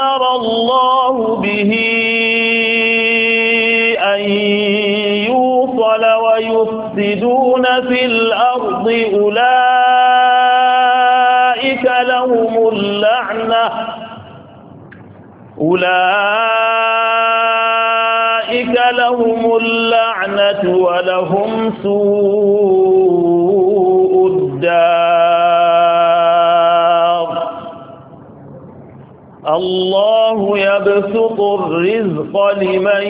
أمر الله به أن يوصل ويفسدون في الأرض أولئك لهم اللعنة ولهم سوء الدار الله يبسط الرزق لمن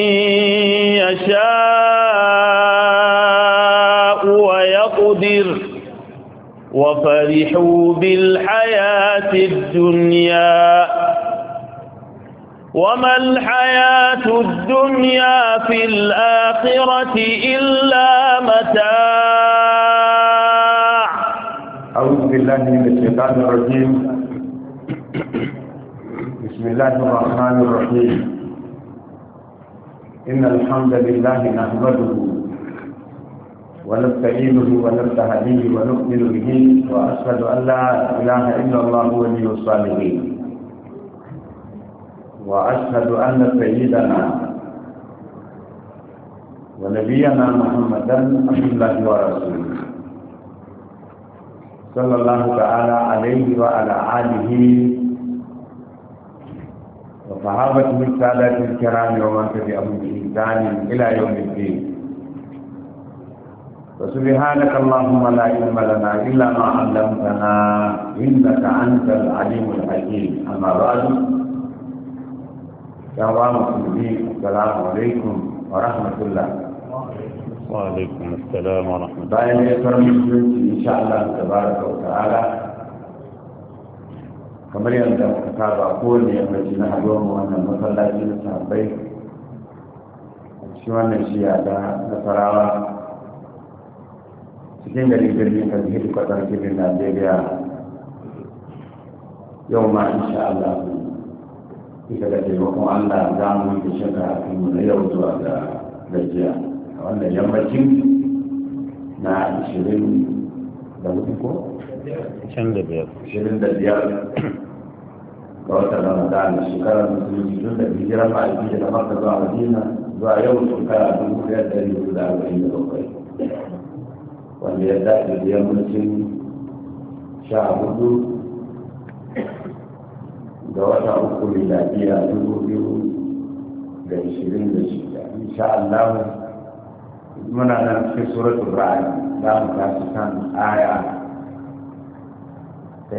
يشاء ويقدر وفرحوا بالحياة الدنيا وما الحياة الدنيا في الآخرة إلا متاع. أعوذ بالله من الشيطان الرجيم. بسم الله الرحمن الرحيم. إن الحمد لله نحمده ونستعينه ونستهديه ونؤمن به وأشهد أن لا إله إلا الله ولي الصالحين وأشهد أن سيدنا ونبينا محمدا عبد الله ورسوله صلى الله تعالى عليه وعلى آله وصحابته السادات الكرام ومن تبعهم بإحسان إلى يوم الدين. وسبحانك اللهم لا علم لنا إلا ما علمتنا إنك أنت العليم الحكيم. أما بعد يا مسلمين السلام عليكم ورحمة الله. وعليكم السلام ورحمة الله. bayan ya karmi in sha Allah tabaraka wa ta'ala kamar yadda muka saba kowane yammaci na haɗuwar mu wannan masallaci na sahabbai shi wannan shiya da nasarawa cikin gari birnin kan hidi kwatar gidan Najeriya yau ma insha Allah ita da taimakon Allah za mu yi da shaka a kan na yau zuwa ga gajiya a wannan yammacin na 20 da hudu ko? 25 ga watan Ramadan shekarar musulunci tun da hijirar ma'aiki daga Makka zuwa Madina zuwa yau shekara 1447 wanda ya dace da yammacin 14 ga wata uku miladiya 2026 insha Allah muna nan cikin suratul Ra'd za mu tashi kan aya ta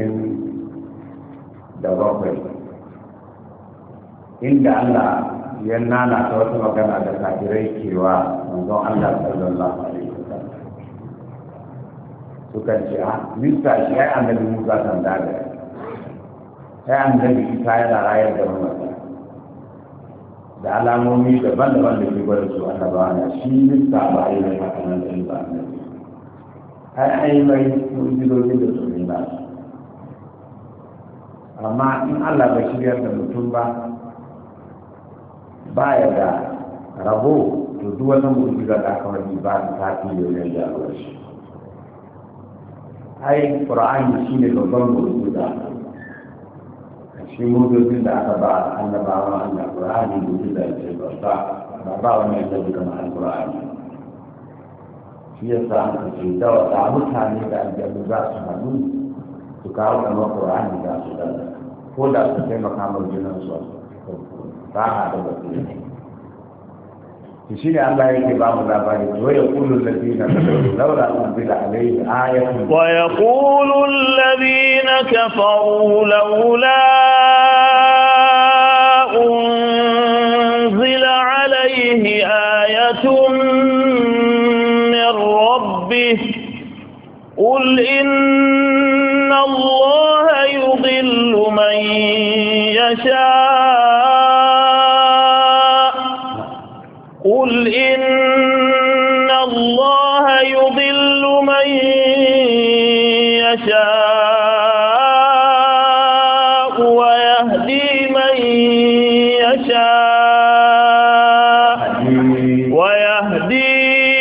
27 inda Allah ya nana ta wata magana da kafirai cewa manzon Allah sallallahu alaihi wasallam suka ce mista shi ai annabi Musa kan daga sai annabi Isa yana rayar da mamata da alamomi daban-daban da ke gwada su annabawa na shi mista ba a yi mai haka nan ɗin ba annabi ai mai mujizojin da su ne ba amma in Allah bai shiryar da mutum ba ya da rabo to duk wata mu'jiza da aka wani ba ta tafi da wajen jagorar shi ai Qur'ani shine babban mu'jiza shi mu'jizin da aka ba annabawa Allah Qur'ani mu'jiza ce ba wani da kuma Al-Qur'ani shi yasa aka ce da wata mutane da aljanna za su haɗu su kawo kamar Qur'ani da su da ko da su taimaka mai jinan su ba a da basu shi ne Allah yake ba mu labari to ya kullu alladhina laula unzila alayhi ayatun wa yaqulu alladhina kafaru laula unzila alayhi ayatun min rabbih qul inna allaha yudhillu man yasha قل إن الله يضل من يشاء ويهدي من يشاء ويهدي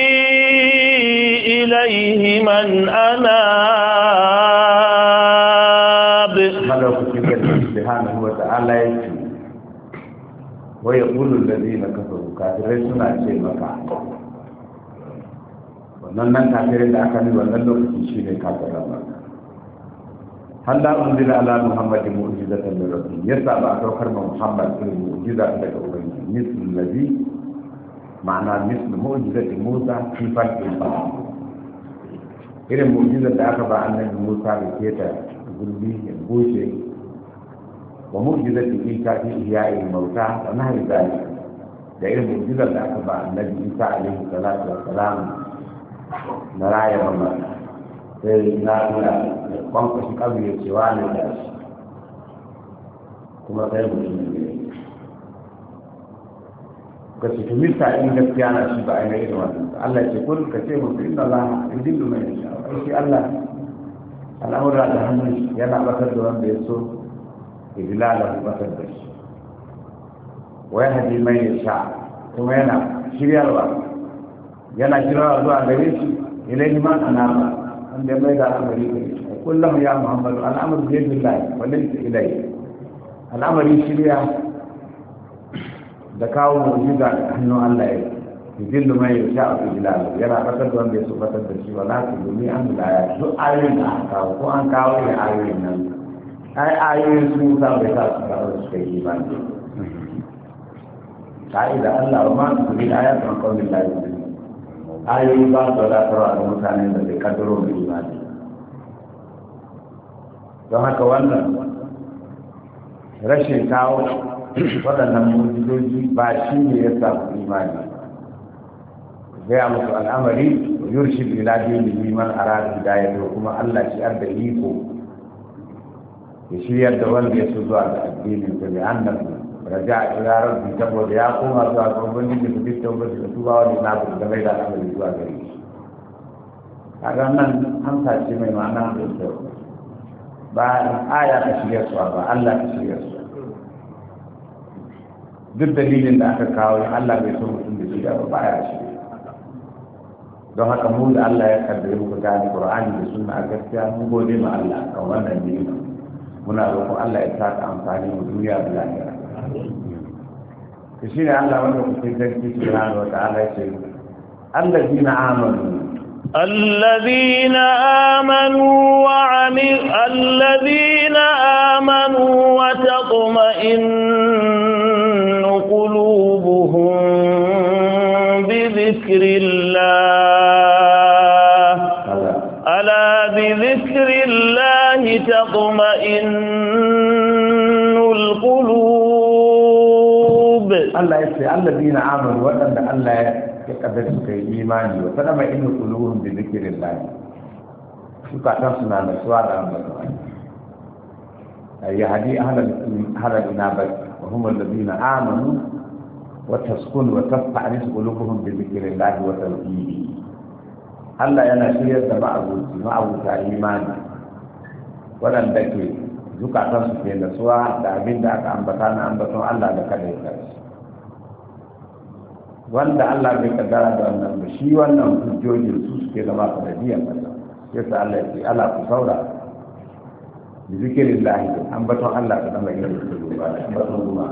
إليه من أناب. سبحانه وتعالى ta'ala yake wa yaqulu alladhina kafaru kafirai suna ce maka wannan kafirai da aka yi wannan lokaci shine kafirai ba halla unzila ala muhammadin mu'jizatan min rabbi yasa ba saukar ma muhammad irin mu'jiza daga ubangiji mislu alladhi ma'ana mislu mu'jizati musa fi falqil bahr irin mu'jizar da aka ba annabi musa da keta gurbi ya bushe wa mu'jizati isa fi ihya'il mauta wa nahri dhalik da irin mu'jizar da aka ba annabi isa alaihi salatu wa salam na raya mamata sai na nuna da kwankwashi kabri ya cewa ne da shi kuma sai mutum ne ka ce to mista in gaskiya na shi ba a yi irin wannan Allah ce kun ka ce musu inna Allah yudillu man yasha shi Allah al'amura da hannun shi yana batar da wanda ya so idlala batar da shi wa yahdi man yasha kuma yana shiryarwa zuwa gare shi ilaihi man anaba wanda mai da al'amari ne kullum ya Muhammadu al'amru bi yadillahi wa laysa ilayhi al'amari shirya da kawo mu'jiza da hannun Allah ya yudillu man yasha fi bilal yana kasar da wanda ya so kasar da shi wala ku dumi an da ya duk ayoyin da aka kawo ko an kawo ne ayoyin nan ayoyin sun sa bai sa su kawo su kai imani ka'ida Allah wa ma su bi ayatun qawmin la yu'minun ayoyi ba su wadatarwa da mutanen da bai kaddaro da imani don haka wannan rashin kawo waɗannan mujizoji ba shi ne ya samu imani gaya musu al'amari yurshid ila dini liman arada hidayatu kuma Allah shi arda iko ya shiryar da wanda ya so zuwa ga addinin sa bi annabi raja ila rabbi saboda ya koma zuwa ga ubangiji da duk tabbata da tuba wani na da mai da al'amari zuwa gare shi kaga nan amsa ce mai ma'ana da kyau ba aya ka shirya su ba Allah ka shirya su duk dalilin da aka kawo Allah bai so mutum da shirya ba ya shirya don haka mu da Allah ya kaddare muku gane Qur'ani da sunna a gaskiya mun gode ma Allah kan wannan ni'ima muna roƙon Allah ya saka amfani mu duniya da lahira to shine Allah wanda kuke sarki subhanahu wa ta'ala ya ce allazina amanu الذين آمنوا وتطمئن قلوبهم بذكر الله ألا بذكر الله تطمئن القلوب الله يسأل الذين آمنوا وأن الله kada su kai imani wa sada mai inna quluhum bi dhikrillah suka ta suna da suwa da ambaton ay hadi ahla inabat wa hum alladhina amanu wa taskun wa tafa'alis qulubuhum bi dhikrillah wa tawhid Allah yana shiryar da ma'abuta imani wadanda ke zukatan su ke da suwa da abin da aka ambata na ambaton Allah da kada ya wanda Allah bai kaddara da wannan ba shi wannan hujjojin su suke zama sanadiyar kasa yasa Allah ya ce ala ku saura bi zikrillah an baton Allah da zama yin su ba baton kuma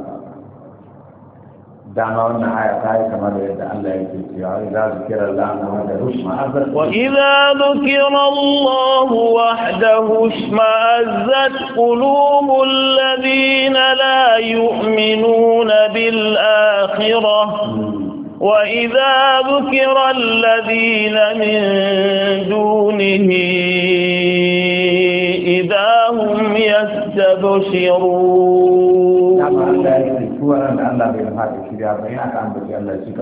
dama wannan aya ta yi kamar da yadda Allah ya ce cewa idza zikra Allah wahdahu shma'azzat wa idza dhukira Allah wahdahu shma'azzat qulubul ladina la yu'minuna bil akhirah وإذا ذكر الذين من دونه إذا هم يستبشرون كما الله يقول أن الله بيرفع الشريعة بينك عن بشي الله شكر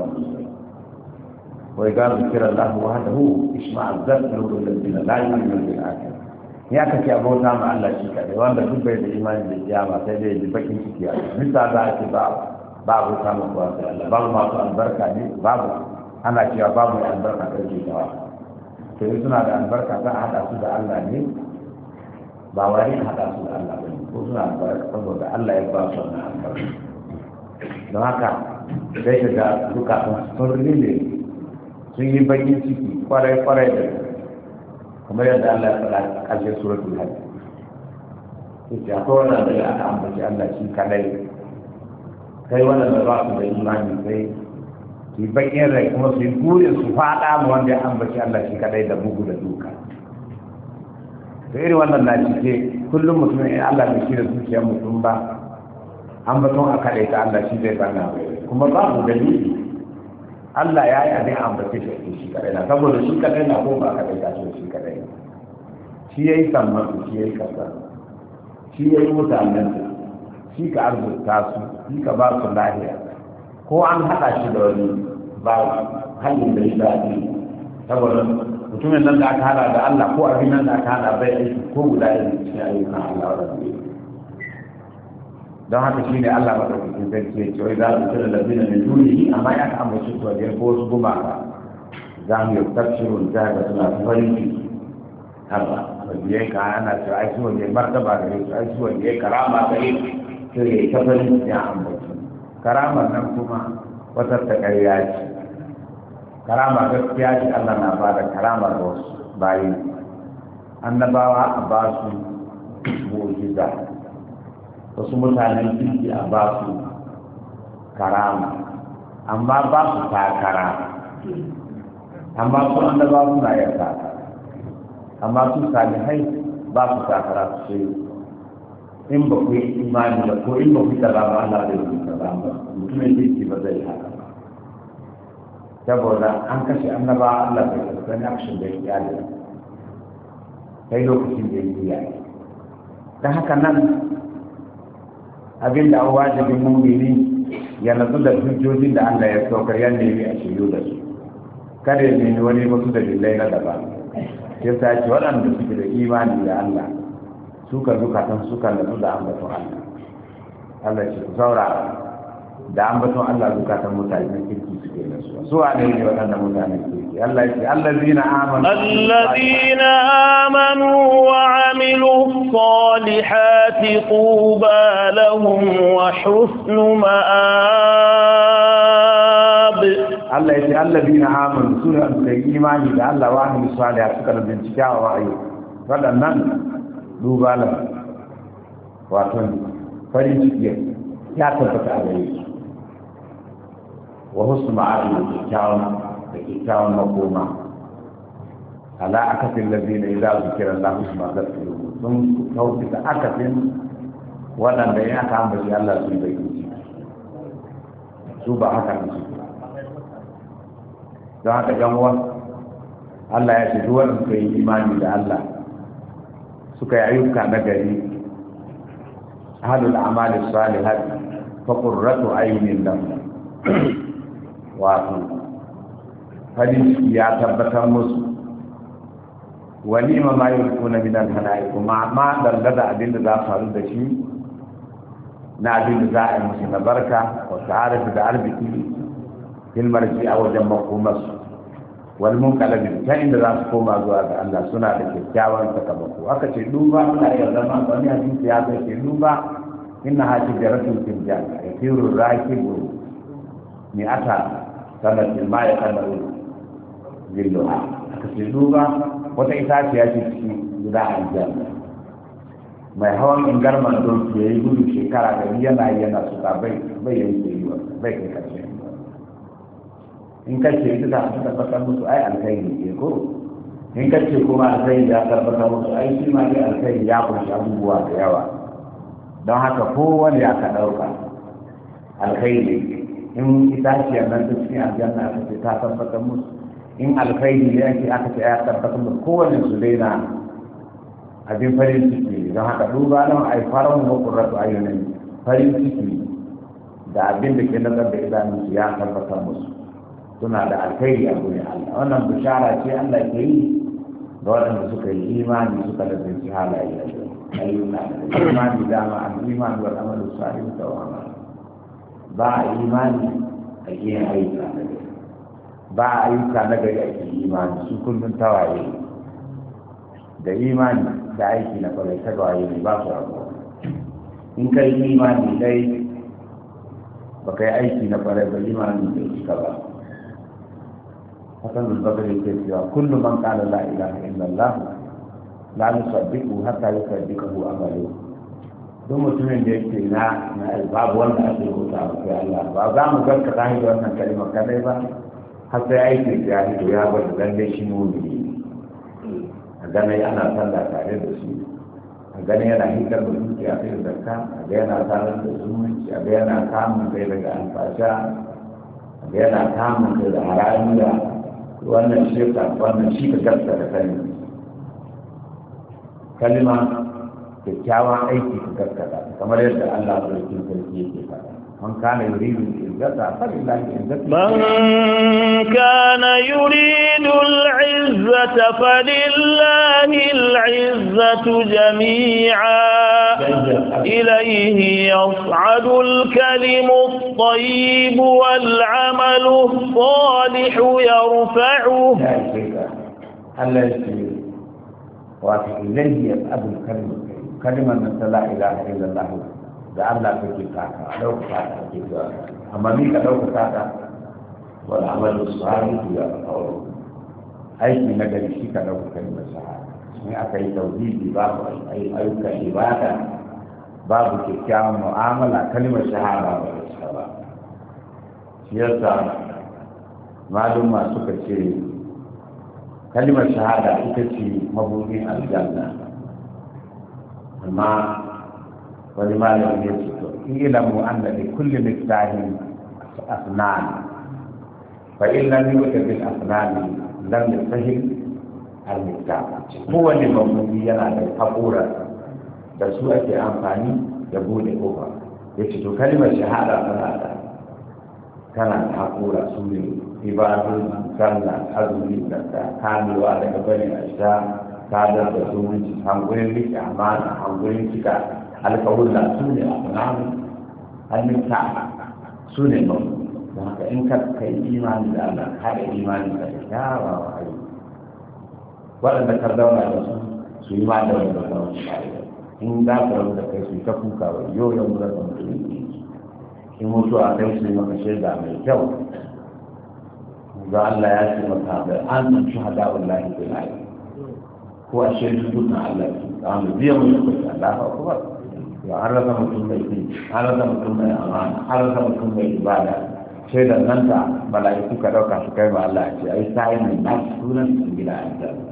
وإذا ذكر الله وحده اشمعزت قلوب الذين لا يؤمنون بالآخرة ya kace abota ma Allah shi kadai wanda duk bai da imani da kiyama sai dai ji bakin ciki a bisa da ake babu samun kuwa sai Allah babu masu albarka ne babu ana cewa babu mai albarka da ke tawa to in suna da albarka za a haɗa su da Allah ne ba wani haɗa su da Allah ba ko suna albarka saboda Allah ya ba su wannan albarka don haka sai ka ga zukatan sun rile sun yi bakin ciki kwarai da kamar yadda Allah ya faɗa ƙarshen suratul hajj ita akwai wanda da aka ambaci Allah shi kadai kai wanda ba su da imani sai su bakin rai kuma su yi burin su faɗa mu wanda ya ambaci Allah shi kadai da bugu da duka to irin wannan na cike kullum mutum in Allah bai shi da zuciyar mutum ba ambaton a kadai ta Allah shi zai bana kuma babu dalili Allah ya yi abin ambace shi kadai na saboda shi kadai na ko ba kadai ta so shi kadai shi ya yi samman shi ya yi kasa shi ya yi mutanen shi ka arzuta su shi ka ba su lahiya ko an haɗa shi da wani ba hanyar da ya daɗi saboda mutumin nan da aka haɗa da Allah ko abin nan da aka haɗa bai aiki ko guda yin cikin ayyukan Allah wadda ne don haka shi ne Allah maɗaukakin sarki ya ce wai za su cire labina mai duniya amma ya ka amince su wajen ko wasu gumaka za mu yi tafsirun za ga suna farin ciki haka biyai ka ana cewa ai suwan ya martaba gare su ai suwan ya karama gare su sai ya ta farin ya ambaci karamar nan kuma wata ta ƙarya ce karama gaskiya ce Allah na ba da karama ga wasu bayi annabawa a ba su mu'jiza wasu mutanen kirki a ba su karama amma ba su takara amma su annabawa suna yin takara amma su salihai ba su takara su ce in ba ku yi imani ba ko in ba ku kaza ba Allah zai yi kaza ba mutumin kirki ba zai haka ba saboda an kashe annaba Allah bai sani action da ya yi sai lokacin da ya yi dan haka nan abin da an wajibin mu'mini ya nazu da hujjojin da Allah ya saukar yadda ya yi a shiryu da su kada ya nemi wani wasu dalilai na daban ya sace waɗanda suke da imani da Allah suka zukatan suka nazu da ambaton Allah Allah ce ku saurara da ambaton Allah zukatan mutane kirki suke nasu su wane ne waɗanda mutane kirki Allah ce allazina amanu wa amilu salihati quba lahum wa husnu ma'ab Allah ya ce allazina amanu su da suka yi imani da Allah wa amilu salihati suka da bincika wa ayu waɗannan duba la wato farin ciki ya tabbata a gare su wa husnu ma'ab da kyakkyawan makoma ala akafin lazina idza zikira Allah husma zikru sun kauce da akafin waɗanda ya aka ambaci Allah sun bai yi su ba haka ne don haka ganwa Allah ya ce duk wanda suka yi imani da Allah suka yi ayyuka na gari ahlul a'mali salihat fa qurratu aynin lahum wato hadisi ya tabbatar musu walima ma yulkuna min al-hana'i kuma ma dangada abinda za su faru da shi na abinda za a yi musu na barka wa sa'adatu da arziki fil marji a wajen makomarsu wal munqalabi ta inda za su koma zuwa ga Allah suna da kyakkyawan sakamako aka ce duba suna iya zama wani hadisi ya ce duba inna hajiratun fil janna yasiru rakibu ni ata sanatin ma ya kadaru zilluha aka ce duba wata itaciya ce cikin gida aljanna mai hawan ingarman doki ya yi gudu shekara da yana suka bai yanke yi wa bai kai karshe in kace ita ta tabbatar musu ai alkhairi ne ko in kace kuma alkhairi ya tabbatar musu ai shi ma dai alkhairi ya kunshi abubuwa da yawa don haka kowane ya ka ɗauka alkhairi in itaciyar nan ta cikin aljanna ta ce ta tabbatar musu in alkhairi ne ake aka ce ya tabbatar musu kowane su daina abin farin ciki don haka duba nan ai faran wa qurratu ayunin farin ciki da abin da ke nazar da idanunsu ya tabbatar musu suna da alkhairi a gurin Allah wannan bishara ce Allah ke yi ga waɗanda suka yi imani suka da zanci halaye ayyuka da imani dama an imani wal amalu salih da wa ba imani a yin ayyuka na gari ba ayyuka na gari a yin imani su kullum tawaye da imani da aiki na kwarai ta gawaye ne ba su rabuwa in ka yi imani dai ba ka yi aiki na kwarai ba imani bai cika ba hasan al-bakari ke cewa kullu man qala la ilaha illallah la nusaddiqu hatta yusaddiqahu amalu duk mutumin da yake na babu wanda ake bauta ba sai Allah ba za mu gaskata shi da wannan kalmar kadai ba har sai aiki ya hito ya gwada lalle shi mu'mini a gane ana sallah tare da shi a gane yana hikar da dukiya sai da zakka a ga yana sanar da zumunci a ga yana kamun kai daga alfasha a ga yana kamun kai da haramiya wannan shi ka gaskata kalma kyakkyawan aiki ka gaskata kamar yadda Allah sarki sarki yake faɗa man kana yuridu al-izzata falillahi izzatu man kana yuridu al-izzata falillahi al-izzatu jami'a ilayhi yas'adu al-kalimu at-tayyib wal-'amalu as-salihu yarfa'uhu Allah yake wa ilayhi yas'adu al-kalimu kalimar nan ta la ilaha illallah da Allah kake taka dauka ta ake zuwa amma ni ka dauka ta wal amalu salih ya qawl aiki na gari shi ka dauka kalimar shahada ne aka yi tauhidi babu ayyuka ibada babu kyakkyawan mu'amala kalimar shahada ba ta ba shi yasa maluma suka ce kalimar shahada ita ce mabudin aljanna amma wani malami ya ce to ilamu anna li kulli miftahin asnan fa in lam yuta bil asnan lam yastahil al miftah kowane mabudi yana da hakura da su ake amfani da bude kofa yace to kalimar shahada tana da hakura su ne ibadu sallah azumi da kamewa daga barin asha sadar da zumunci hankulin rike amana hankulin cika alkawulla su ne a sunamu hannun ta su ne ba don haka in ka kai imani da Allah ka da imani da kyawawa ayi waɗanda ka zauna da su yi ma da wanda zauna in za ka rabu da kai su yi ta kuka wa yau yau da mutum in mutu a kai su yi maka shaida mai kyau ga Allah ya ce maka da an san shahada wallahi billahi ko a shaidu dukkan Allah su amma biyan mu lokaci Allah ba kuma ya an rasa mutum mai fi an rasa mutum mai amana an rasa mutum mai ibada shaidar nan ta mala'iku ka dauka su kai ma Allah ce ai sai mai na sunan su gida aljanna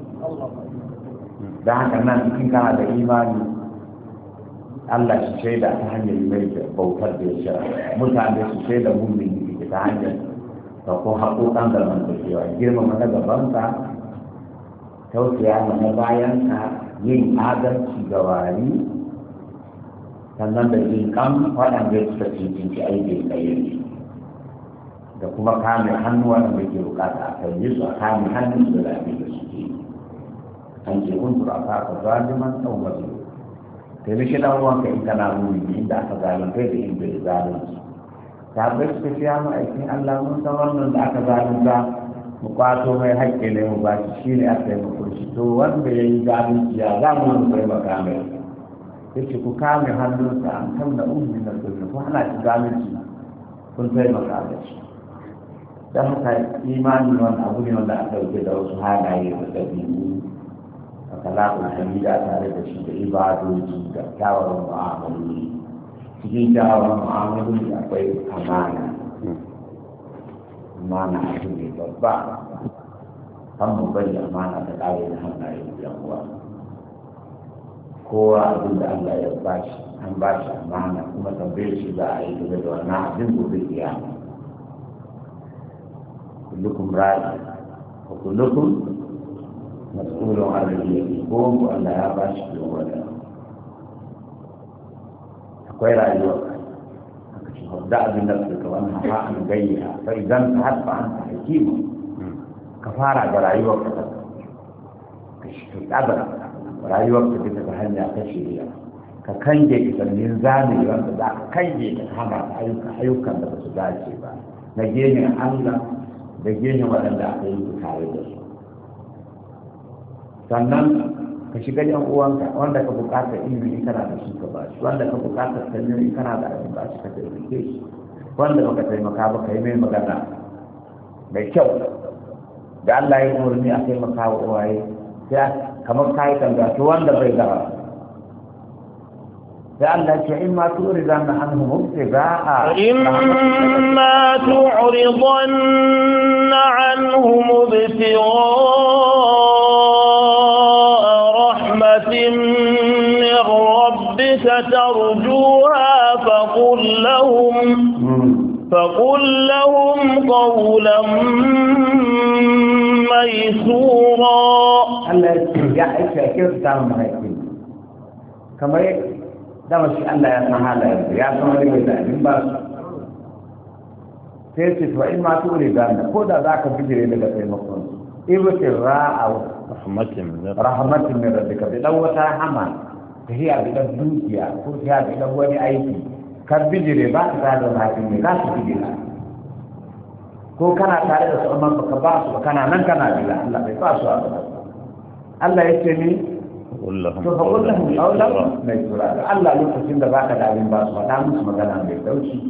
dan haka nan in kana da imani Allah shi shaida ta hanyar mai bautar da ya shara mutane su shaida mu'mini ta hanyar da ko haƙoƙan da man da cewa girmama na gabanka tausaya mana bayanka yin adalci ga wari sannan da jin kan waɗanda suka cincinci aikin tsaye da kuma kame hannu waɗanda ke bukata a kan yi su a kame hannun su da abin da suke an ce kun tura ka zaliman ɗan wasu taimaki ɗan uwanka in kana muni inda aka zalunta da inda ya zalunci ta bai suka fiya ma'aikin Allah mun san wannan da aka zalunta mu kwato mai haƙƙi ne mu ba shi ne aka yi makurci to wanda ya yi zalunci ya za mu taimaka mai ya ce ku kame hannunsa an kan da ummi na sulhu ko hana shi zalunci kun taimaka da shi don haka imani wani abu ne wanda aka ɗauke da wasu halaye da ɗabi'u a kalakun hamida tare da shi da ibadoji da kyawawan mu'amaloli cikin kyawawan mu'amaloli akwai amana amana abu ne babba kan mu bari amana ta ƙare da hannayen yan uwa kowa abin da Allah ya bashi an bashi amana kuma tambaye shi za a yi game da wannan abin gobe kiyama kullukum ra'i wa kullukum mas'ulun an ra'iyati ko Allah ya bashi da wannan akwai rayuwa aka ce da abin da suka wannan ha an gayya fa idan ta hatta an hakimu ka fara da rayuwar ka shi kadara rayuwar ka bisa ta hanya ta shirya ka kange ka sannin zamani wanda za ka kange ka hana ayyukan da ba su dace ba na gehen Allah da gehen waɗanda aka yi tare da su sannan ka shiga yan uwanka wanda ka bukata ilimi in kana da shi ka ba shi wanda ka bukata sannan in kana da abin ba shi ka taimake shi wanda baka taimaka ba ka yi mai magana mai kyau da Allah ya yi umarni a taimaka wa uwaye sai kamar kayi tambaya to wanda bai da لأن إما تؤرضن عنهم ابتغاء إما تعرضن عنهم ابتغاء رحمة من ربك ترجوها فقل لهم قولا ميسورا. الله يحيي كيف تعمل هيك كما dama shi Allah ya san halayen ya san wani mai da ba su sai ce to in ma tore ganda ko da zaka bijire daga taimakon ibtir ra'a rahmatin min rabbika bi dan wata hama ta hiya bi dan dukiya ko ta bi dan wani aiki ka bijire ba ka da hakin ne za su bijira ko kana tare da su amma baka ba su kana nan kana bila Allah bai ba su Allah ya ce ni to fa kullum aula mai tura Allah lokacin da baka da abin ba su faɗa musu magana mai dauki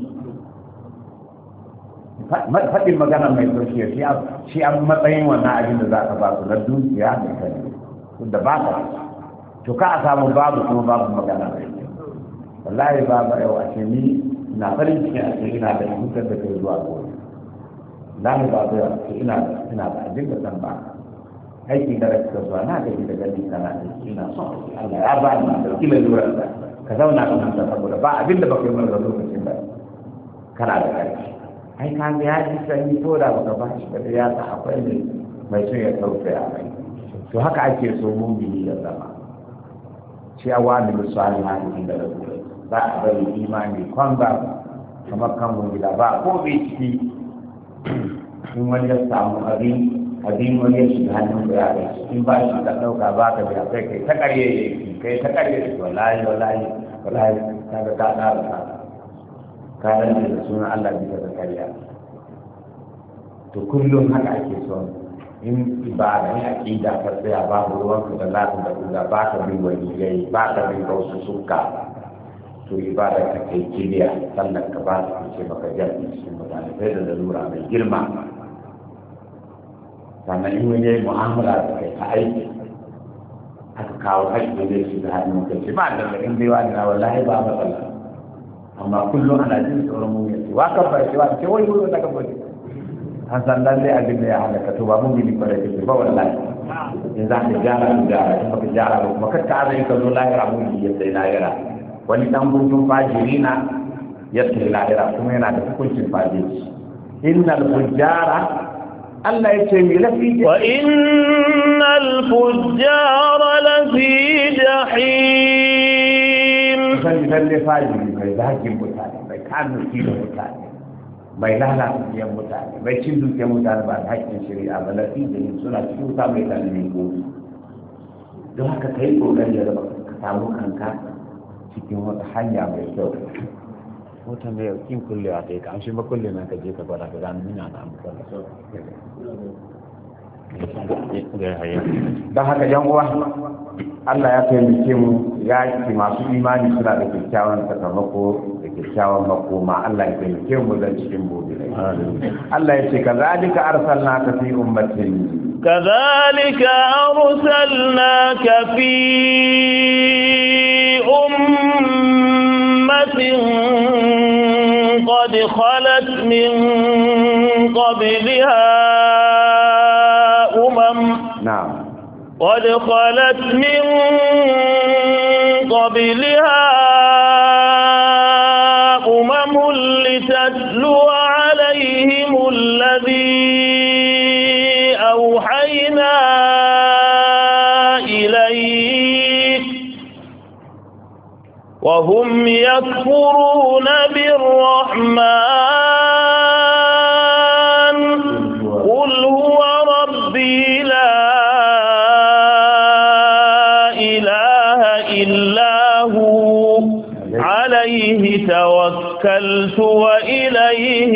faɗin magana mai dauki shi an matsayin wannan abin da zaka ba su na dukiya mai kai da baka to ka a samu babu kuma babu magana mai wallahi babu yau a ce ni na farin ciki a ce ina da hutar da kai zuwa gobe lahi babu yau a ce ina da abin da zan ba aiki da rasa zuwa na gaji da gani kana aiki ina son Allah ya ba ni da kila lura da ka zauna ka manta saboda ba abin da baka yi mana lokacin da kana da karfi ai ka ga ya ji sanyi ko da baka ba shi da ya sa akwai ne mai so ya tausaya mai to haka ake so mu'mini ya zama shi awani musalihan da rasul ba a bari imani kwamba kamar kan mun gida ba ko bai ciki in wani ya samu abin wani ya shiga hannun da ya kai in ba shi ka ɗauka ba ka biya kai ta ƙarye wallahi ta ga ka ɗara ka rage da sunan Allah bisa da ƙarya to kullum haka ake son in ibada ne aqida ka tsaya babu ruwanka da lafiya da kuda ba ka bin wani yayi ba ka bin wasu suka to ibada ka kai kiliya sannan ka ba su ce maka jami'i cikin mutane sai da lalura mai girma sannan in wani yayi mu'amala da kai ta aiki aka kawo haƙƙi zai shiga hannun kai ce ba da in bai wani na wallahi ba matsala amma kullum ana jin tsoron mu yace wa ka bar cewa ce wai wai da ka bar an san lalle abin da ya halaka to ba mun gidi bare ke ba wallahi in za ka gyara in baka gyara ba kuma kakka azai ka zo lahira mun yi sai lahira wani dan gudun fajiri na ya sai lahira kuma yana da hukuncin fajiri innal fujjara Allah ya ce mi lafi wa innal fujjara lafi jahim sai lalle fajiri mai zakin mutane mai kanu da mutane mai lalata biyan mutane mai cin dukiyar mutane ba da haƙƙin shari'a ba lafi jahim suna cikin wuta mai lalmin gobe don haka kai kokari ya zama ka samu kanka cikin wata hanya mai kyau wata mai yakin kullewa ta yi ka amshi ba kulle na ka je ka gwada ka gano nuna na amfani don haka yan uwa Allah ya taimake mu ya ki masu imani suna da kyakkyawan sakamako da kyakkyawan makoma Allah ya taimake mu zan cikin gobe Allah ya ce kazalika arsalnaka fi ummatin كذلك أرسلناك في أمة قد خلت من قبلها نعم قد خلت من قبلها لتتلو عليهم الذي أوحينا إليك وهم يكفرون بالرحمن قل هو ربي لا إله إلا هو عليه توكلت وإليه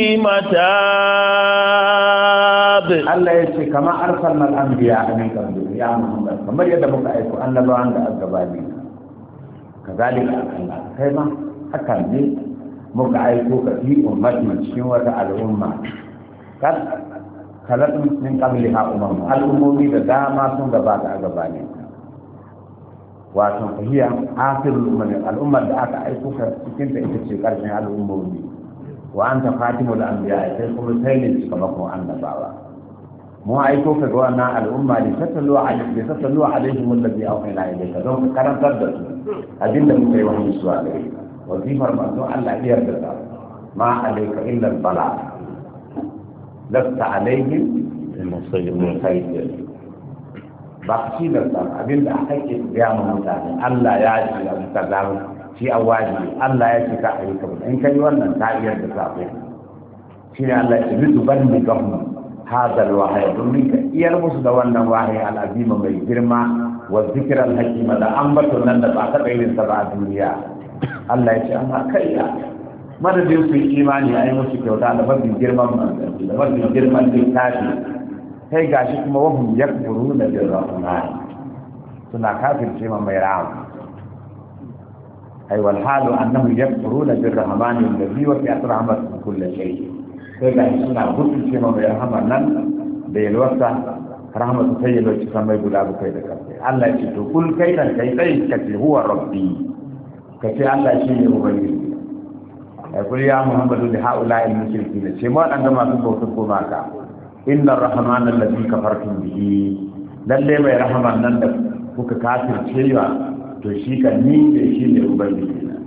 متاب الله يسي كما أرسلنا الأنبياء من قبل يا محمد كما يدبك أيكو أن نبع عند القبالين كذلك الله كما حكم لي مك أيكو في أمة شوة الأمة قد خلت من قبلها الأمم داما سنغبات القبالين wato fahiya akhirul ummi al'ummar da aka aiko ka cikin ta ita ce karshen al'ummomi wa anta fatimul anbiya sai kuma sai ne cikamakon annabawa mu aiko ka ga wannan al'umma da tattalu alaihim allazi awhayna ilayka don ka karantar da su abinda muka yi wahayi su a gare ka wazifar manzo Allah ya yarda da ma alayka illa al-bala lasta alaihim al-musayyid ba shi da abinda ake gaya ma mutane Allah ya ce a bisa zaru shi a wajibi Allah ya ce ka ayyuka in kai wannan ta iyar da safe shi ne Allah ya ce bidu banni gahmu hadal wahyi domin ka iyar musu da wannan wahayi al'azima mai girma wa zikran hakima da ambaton nan da ba ta irin sa ba duniya Allah ya ce amma kai ya madadin su imani ayi musu kyauta da mafi girman manzanci da mafi girman littafi sai gashi kuma wahum yakfuruna bil rahman suna kafirce ma mai rahama ay wal halu annahum yakfuruna bil rahman alladhi wasi'at rahmatuhu kull shay sai gashi suna gudunce ma mai rahama nan da yalwata rahmatu sai yalwaci kan mai guda bakwai da kafe Allah ya ce to kul kai dan kai sai kace huwa rabbi kace Allah shi ne ubangiji ay kul ya muhammadu li haula al mushrikin ce ma dan da masu bautar gumaka inna rahman alladhi kafartum bihi lalle mai rahman nan da kuka kafirce yawa to shi kan ni da shi ne ubangiji na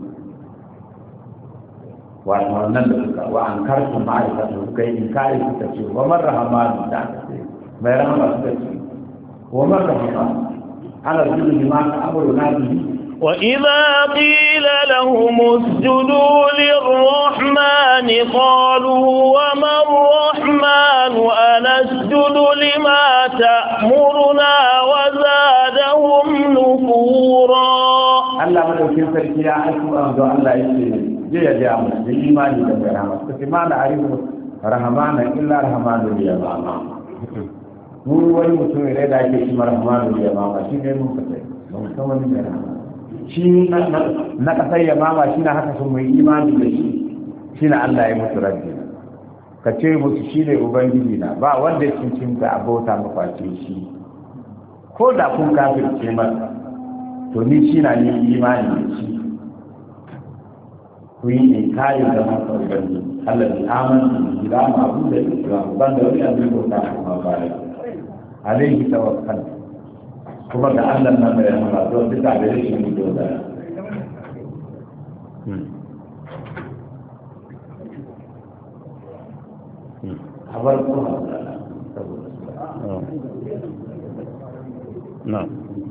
wato nan da kuka wa an karku ma'arifatu kuka yi inkari kuka ce wa man rahman da mai rahman suka ce wa man rahman ana zuwa lima ka amuru na bihi وإذا قيل لهم اسجدوا للرحمن قالوا وما الرحمن أنسجد لما تأمرنا وزادهم نفورا الله مدوكين سركي يا حكم أمدو الله يسير جي جاء مسلم إيماني دمي رحمة فكما نعرف رحمانا إلا رحمان اليمامة نور والمسلم إليه دا يكشم رحمان اليمامة شيء من فتح ومسلم اليمامة shi na kasar yamama shi na haka sun mai imani da shi na Allah ya mutu rabbi ka ce musu shi ne ubangiji na ba wanda ya cincinta abota mafaci shi ko da kun kafirce masa to ni shi na ni imani da shi ku yi ne kayan da masa ubangiji Allah ya amanta da gida ma abu da ya ban da wani abin bauta kuma baya alaihi tawakkal kuma da Allah na mai rahama don duka da shi ne da abar kuma na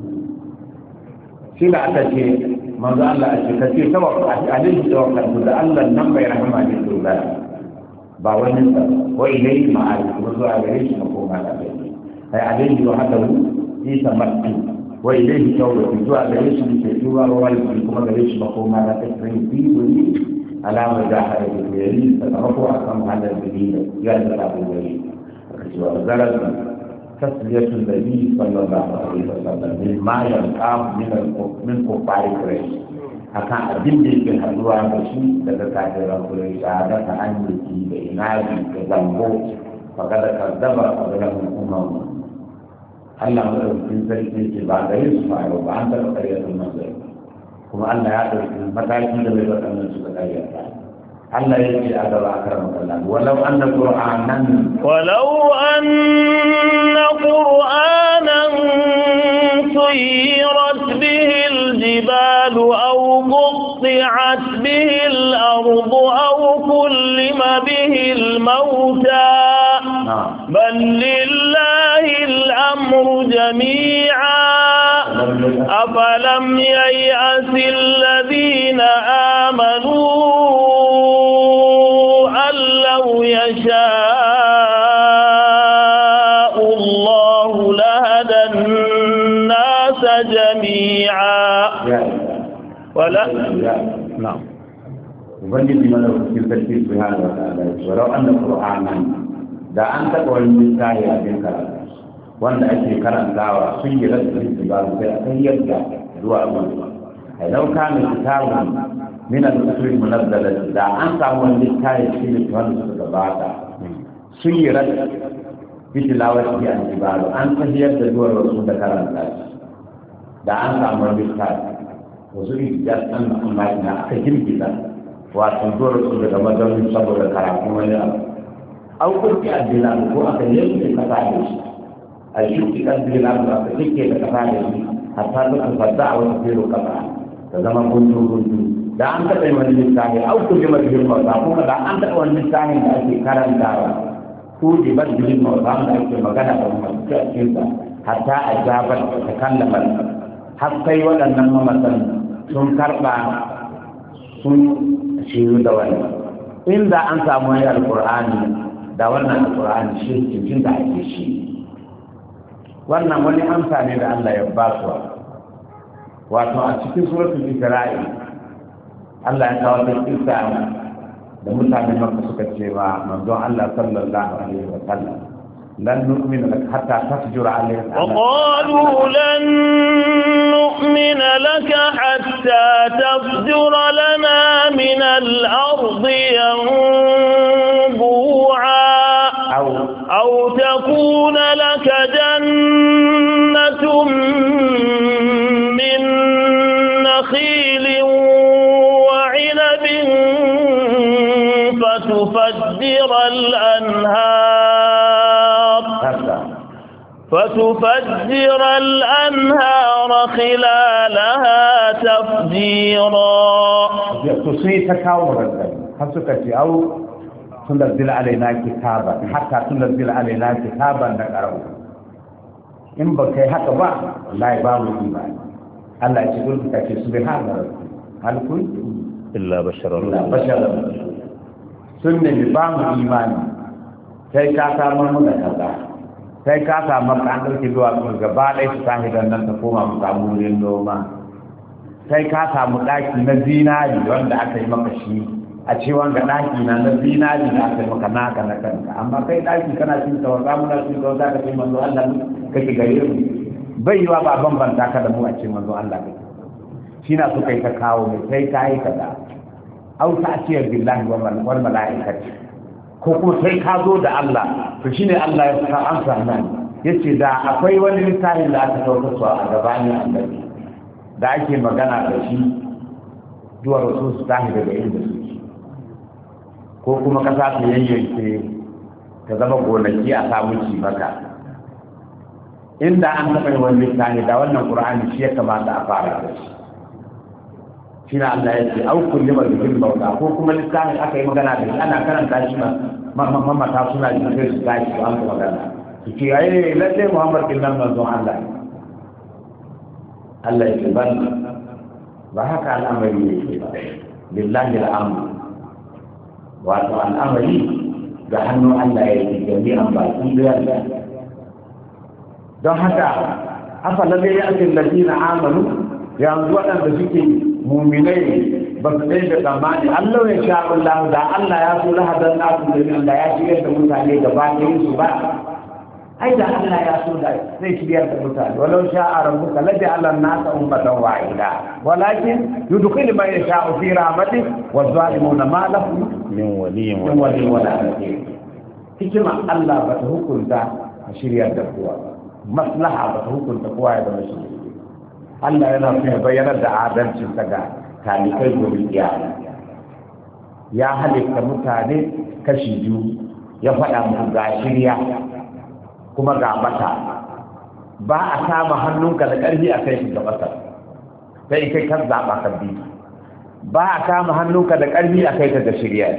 shi da aka ce manzo Allah a ce kace tawakkal alaihi tawakkal da Allah nan mai rahama ne da ba wani sa wa ilayhi ma'arif kuma zuwa gare shi makoma da bai ai alaihi wa hadahu في تمكن وإليه توبة الدعاء ليش بكتوبة ووالد كما ليش مقوما لا تكرين فيه ولي على مجاهدة الجليل فترفع أكرم هذا الجليل جاءت أبو الجليل وزلت تسلية النبي صلى الله عليه وسلم مما يلقاه من كفار قريش akan abin da yake haduwa da shi daga kafiran Quraysh da ta annabi da inabi da zambo fakada kazzaba qablahum umam Allah madaukakin sarki ce ba gare su ba ba an taɓa ƙaryatun manzari kuma Allah ya ɗauki mataki da bai waɗannan suka ƙaryata Allah ya ce a gaba a karamar Allah walau an da Qur'anan سيرت به الجبال أو قطعت به الأرض أو كلم به الموتى بل لله الأمر جميعا أفلم ييأس الذين آمنوا أن لو يشاء الله لهدى الناس جميعا ولا نعم ubangiji mana cikin sarki subhanahu wa ta'ala walau anna qur'anan da an taɓa wani misali a cikin karatu wanda ake karantawa sun yi rasu ba sai a kan yadda zuwa abubuwa a dauka mai kitabun min al-usul munazzala da an samu wani misali shi ne wanda suka gabata sun yi rasu bitilawar shi an jibalu an tahiyar da zuwa wasu da karanta shi da an samu littafi wasu rijiyar ɗan amma ina aka girgiza wato dole su daga mazaunin saboda karatun wani abu an kurki addina ko aka yanke kasa da shi a shuki addina da aka yanke da kasa da shi hatta da ku fadda a wata fero kasa ta zama guntu da an taɓa wani littafi an kurki majalisar mawata kuma da an taɓa wani littafin da ake karantawa ko da majalisar mawata da ake magana da masu cikinsa hatta a jabar ta kallamar har sai waɗannan mamatan sun karɓa sun shiru da wani inda an samu wani alƙur'ani da wannan alƙur'ani shi cikin da ake shi wannan wani amsa ne da Allah ya ba su wato a cikin suratul Isra'i Allah ya kawo ta kissa da mutanen Makka suka ce wa manzon Allah sallallahu alaihi wa sallam لن نؤمن لك حتى تفجر علينا وقالوا لن نؤمن لك حتى تفجر لنا من الأرض ينبوعا أو تكون لك جنة من نخيل وعنب فتفجر الأنهار خلالها تفجيرا تصيب تكاور حسكت أو تنزل علينا كتابا حتى تنزل علينا كتابا نقرأه إن بكي هكذا لا يبالي الإيمان الله يقول لك سبحان ربي هل كنت إلا بشرا سنة نظام الإيمان sai ka samu mu da kaza sai ka samu kan dauki zuwa gaba ɗaya su tashi dan nan ta koma mu samu wurin noma sai ka samu daki na zinari wanda aka yi maka shi a ce wanga daki na zinari da aka yi maka naka na kanka amma kai daki kana cin tawa za mu na cin tawa za ka ce manzo Allah kake gare mu bai yiwa ba bambanta ka da mu a ce manzo Allah kake shi na suka yi ta kawo mai sai ka yi kaza au ta'tiyar billahi wal mala'ikati ko kuma sai ka zo da Allah to shine Allah ya saka amsa nan yace da akwai wani littafin da aka sauka su a gabanin annabi da ake magana da shi duwar wasu su tahi daga inda suke ko kuma kasa ta yayyanke ta zama gonaki a samu ci maka inda an taɓa wani littafi da wannan Qur'ani shi ya kamata a fara da shi shine Allah ya ce au kulli ma bikin bauta ko kuma littafin aka yi magana da shi ana karanta shi mamata suna jin sai su tashi su an magana su ce ai lalle Muhammad bin nan manzon Allah ya ce ba haka al'amari yake ba lillahi al'amru wato al'amari ga hannun Allah ya yi jami'an baki da don haka afa lalle ya ake ladina amanu yanzu waɗanda suke muminai ba su ɗaya da tsammani Allah ya sha Allah da Allah ya so lahadar nasu da Allah ya shigar da mutane gaba ɗayan su ba ai da Allah ya so da zai shigar da mutane walau sha'a rabbuka la ja'ala an-nasa ummatan wahida walakin yudkhilu man yasha'u fi rahmatihi wadh-dhalimuna ma lahum min waliyyin wala nasir hikima Allah ba ta hukunta a shiryar da kowa maslaha ba ta hukunta kowa ya zama shi Allah yana so ya bayyana da adalcin sa ga talikai gobe kiyama ya halitta mutane kashi biyu ya faɗa muku ga shirya kuma ga mata ba a kama hannunka da ƙarfi a kai ga mata sai kai kan zaɓa ka bi ba a kama hannunka da ƙarfi a kai ga shirya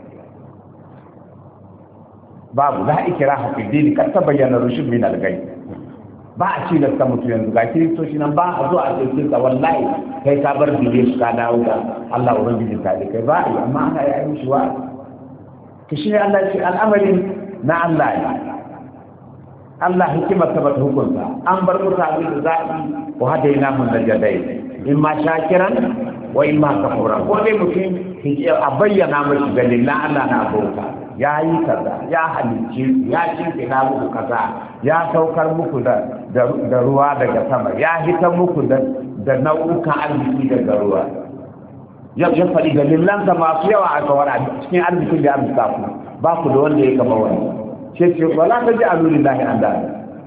babu la ikraha fi din ka tabayyana rushd min al-ghayb ba a ci da ta mutu yanzu ga kiristoci nan ba a zo a cikin sa wallahi kai ka bar biye su ka dawo da Allah ubangiji ta da kai ba amma ana yi mishi wa kishi Allah shi al'amarin na Allah ne Allah hikimar ta bata hukunta an bar mutane da zaɓi ko hadaina mun da jadai in ma shakiran wa in ma kafura ko dai mutum a bayyana mashi dalilan Allah na abota ya yi kaza ya halicci ya shirkina muku kaza ya saukar muku da ruwa daga sama ya hita muku da nau'ukan arziki daga ruwa ya faɗi dalilan da masu yawa a kawara cikin arzikin da arzika ku ba ku da wanda ya kama wani ce wala ta ji alulillahi an dada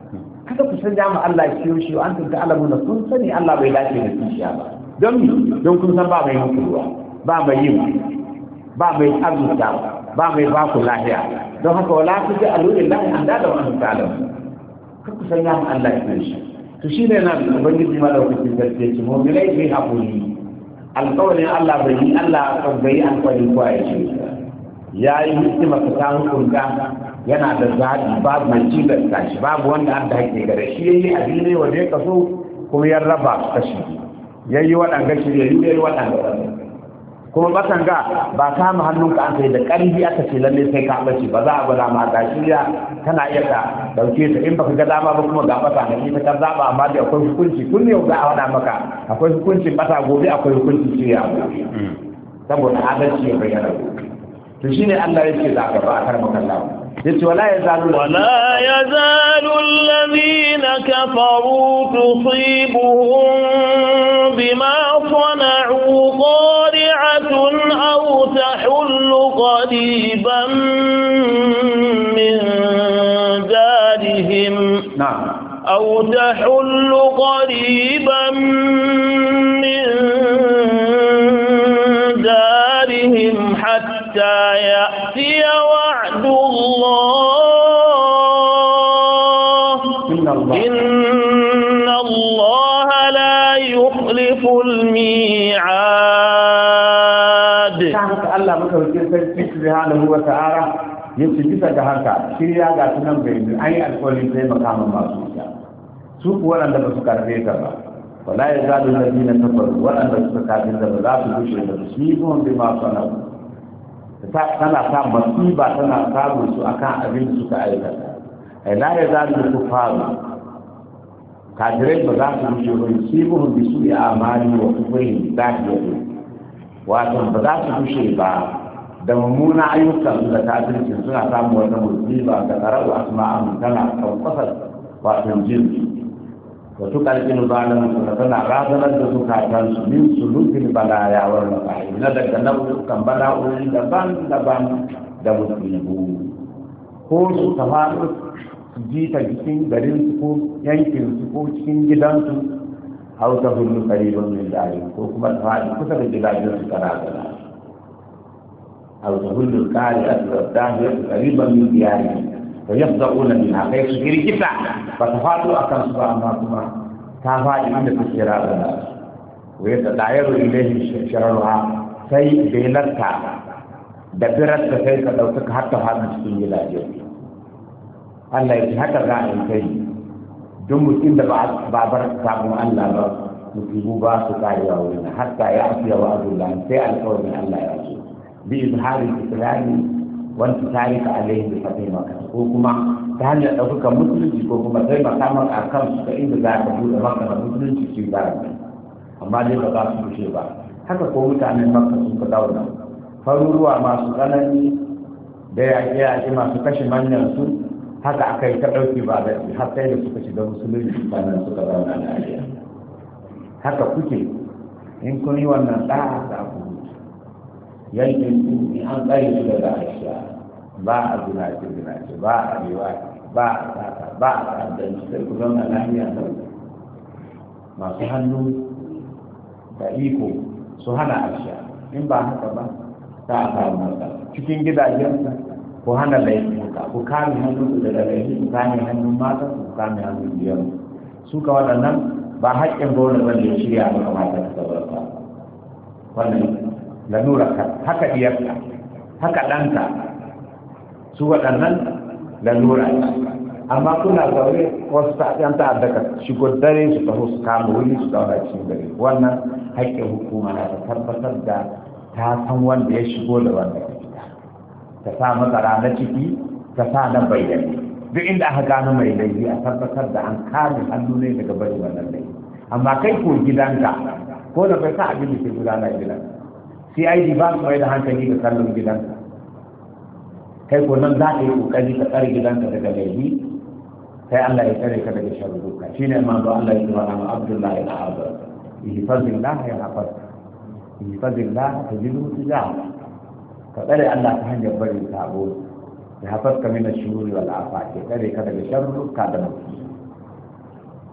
kada ku sanya mu Allah kishiyoyi an tunta alamuna kun sani Allah bai dace da kishiya ba don kun san ba mai muku ruwa ba mai yin ba mai arzuta ba mai ba ku lahiya don haka wala ku ji alulillahi an da wa an ta'ala kada ku sanya mu Allah kishiya to shine na ubangiji malaukakin sarki ce mu'minai bi haƙuri alƙawarin Allah bai yi Allah bai alƙawarin ko ya ce ya yi hikima ka ta hukunta yana da zaɓi babu mai cilar tashi babu wanda an da haƙe gare shi yayi abin ne wanda ya kaso kuma ya raba kashi yayi waɗanga shi yayi waɗanga kuma batanga ba kama hannunka an kai da ƙarfi aka ce lalle sai ka bace ba za a gwada ma ga shirya kana iya ka dauke ta in baka ga dama ba kuma ga bata ne ita ka zaba amma da akwai hukunci kun yau za a wada maka akwai hukuncin bata gobe akwai hukuncin shirya saboda adalci ya bayyana to shine Allah yake za ka ba kar maka Allah yace wala yazalu alladhina kafaru tusibuhum bima sana'u qari'atun aw tahullu qariban min darihim na'am aw tahullu qariban min darihim hatta ya'ti wa'du Allah inna Allah la yukhlifu al-mi'ad haka Allah madaukakin sarki subhanahu wa ta'ala yace bisa ga haka shirya ga tunan bai ai alƙawarin sai makaman masu ita su kuwa wanda ba su karbe ta ba wala yazalu alladhina kafaru wanda suka kafin da ba za su gushe da su yi gon bi ma sanau tana ta masiba tana samu su akan abin da suka aikata ai la yazalu kufaru kafirai ba za su gushe ba su yi gon bi su ya amali wa kufri zahiri wato ba za su gushe ba da mummuna ayyukan da kafircin suna samu wata musiba da qara'u asma'an tana kankwasa wato jin wato kalkin zalim suna tana razanar da zukatan su min sulukin balaya wa makai na daga nau'ukan bala'o'i daban-daban da musibu ko su tafaru su ji ta cikin garin su ko yankin su ko cikin gidansu hau ta hulun karibin min dari ko kuma tafaru kusa da gidajen su kana أو تقول القارئة والداهية قريبا من ديارهم فيفضعون منها فيسجل جفع فتفاضوا أكام سبحانه وتعالى تافاج عند تسيرا الناس ويتداير إليه شررها سي بيلتها دبرت كيف لو حتى هذا الشيء لا يجوز الله يجهك الرأي كي جمع إن بابر كابو أن لا نصيبوا باسو كاريا حتى يأتي وعد الله سيئة القول من الله يجوز بإظهار الإسلام وانتصارك عليه بفتح مكة وكما كان يتوقع مسلم وكما زي ما كان أكام سكين ذاك بود مكة مسلم في بارك أما ليه بقى سبشي بقى haka ko mutanen Makka sun ka dauna faruruwa masu tsanani da yaƙe masu kashe manyan su haka aka yi ta ɗauki ba da har sai da suka shiga musulunci sannan suka zauna lafiya haka kuke in kun yi wannan ɗa'a da ku yankin su an tsare su daga aisha ba a zinace ba a rewa ba a sata ba a ta'addanci sai ku zauna lafiya nan masu hannu da iko su hana aisha in ba haka ba za a samu matsala cikin gidajensa ku hana laifuka ku kame hannun daga laifi ku kame hannun mata ku kame hannun biyar su ka waɗannan ba haƙƙin gwamnati wanda ya shirya maka mata ta sabarka wannan lalura haka diyarka haka ɗanka su waɗannan lalura amma kuna zaune wasu ta'addan ta'adda ka shigo dare su taho su kama wuri su daura cikin dare wannan haƙƙin hukuma na ta tabbatar da ta san wanda ya shigo da wanda ya fita ta sa matsara na ciki ta sa na bayyane duk inda aka gano mai laifi a tabbatar da an kame hannu ne daga bari wannan laifi amma kai ko gidanka ko da bai sa abin da ke gudana gidanka CID ba su mai da hankali ga kallon gidanka kai ko nan za ka yi kokari ka tsare gidanka daga laifi sai Allah ya tsare ka daga sharruka shine manzo Allah ya ce wa Abdullahi al-Azhar ihfazillah ya hafaz ihfazillah tajidu tijara ka tsare Allah ta hanyar bari sabo ya hafaz ka min ash-shururi wal afat ya tsare ka daga sharruka da mutum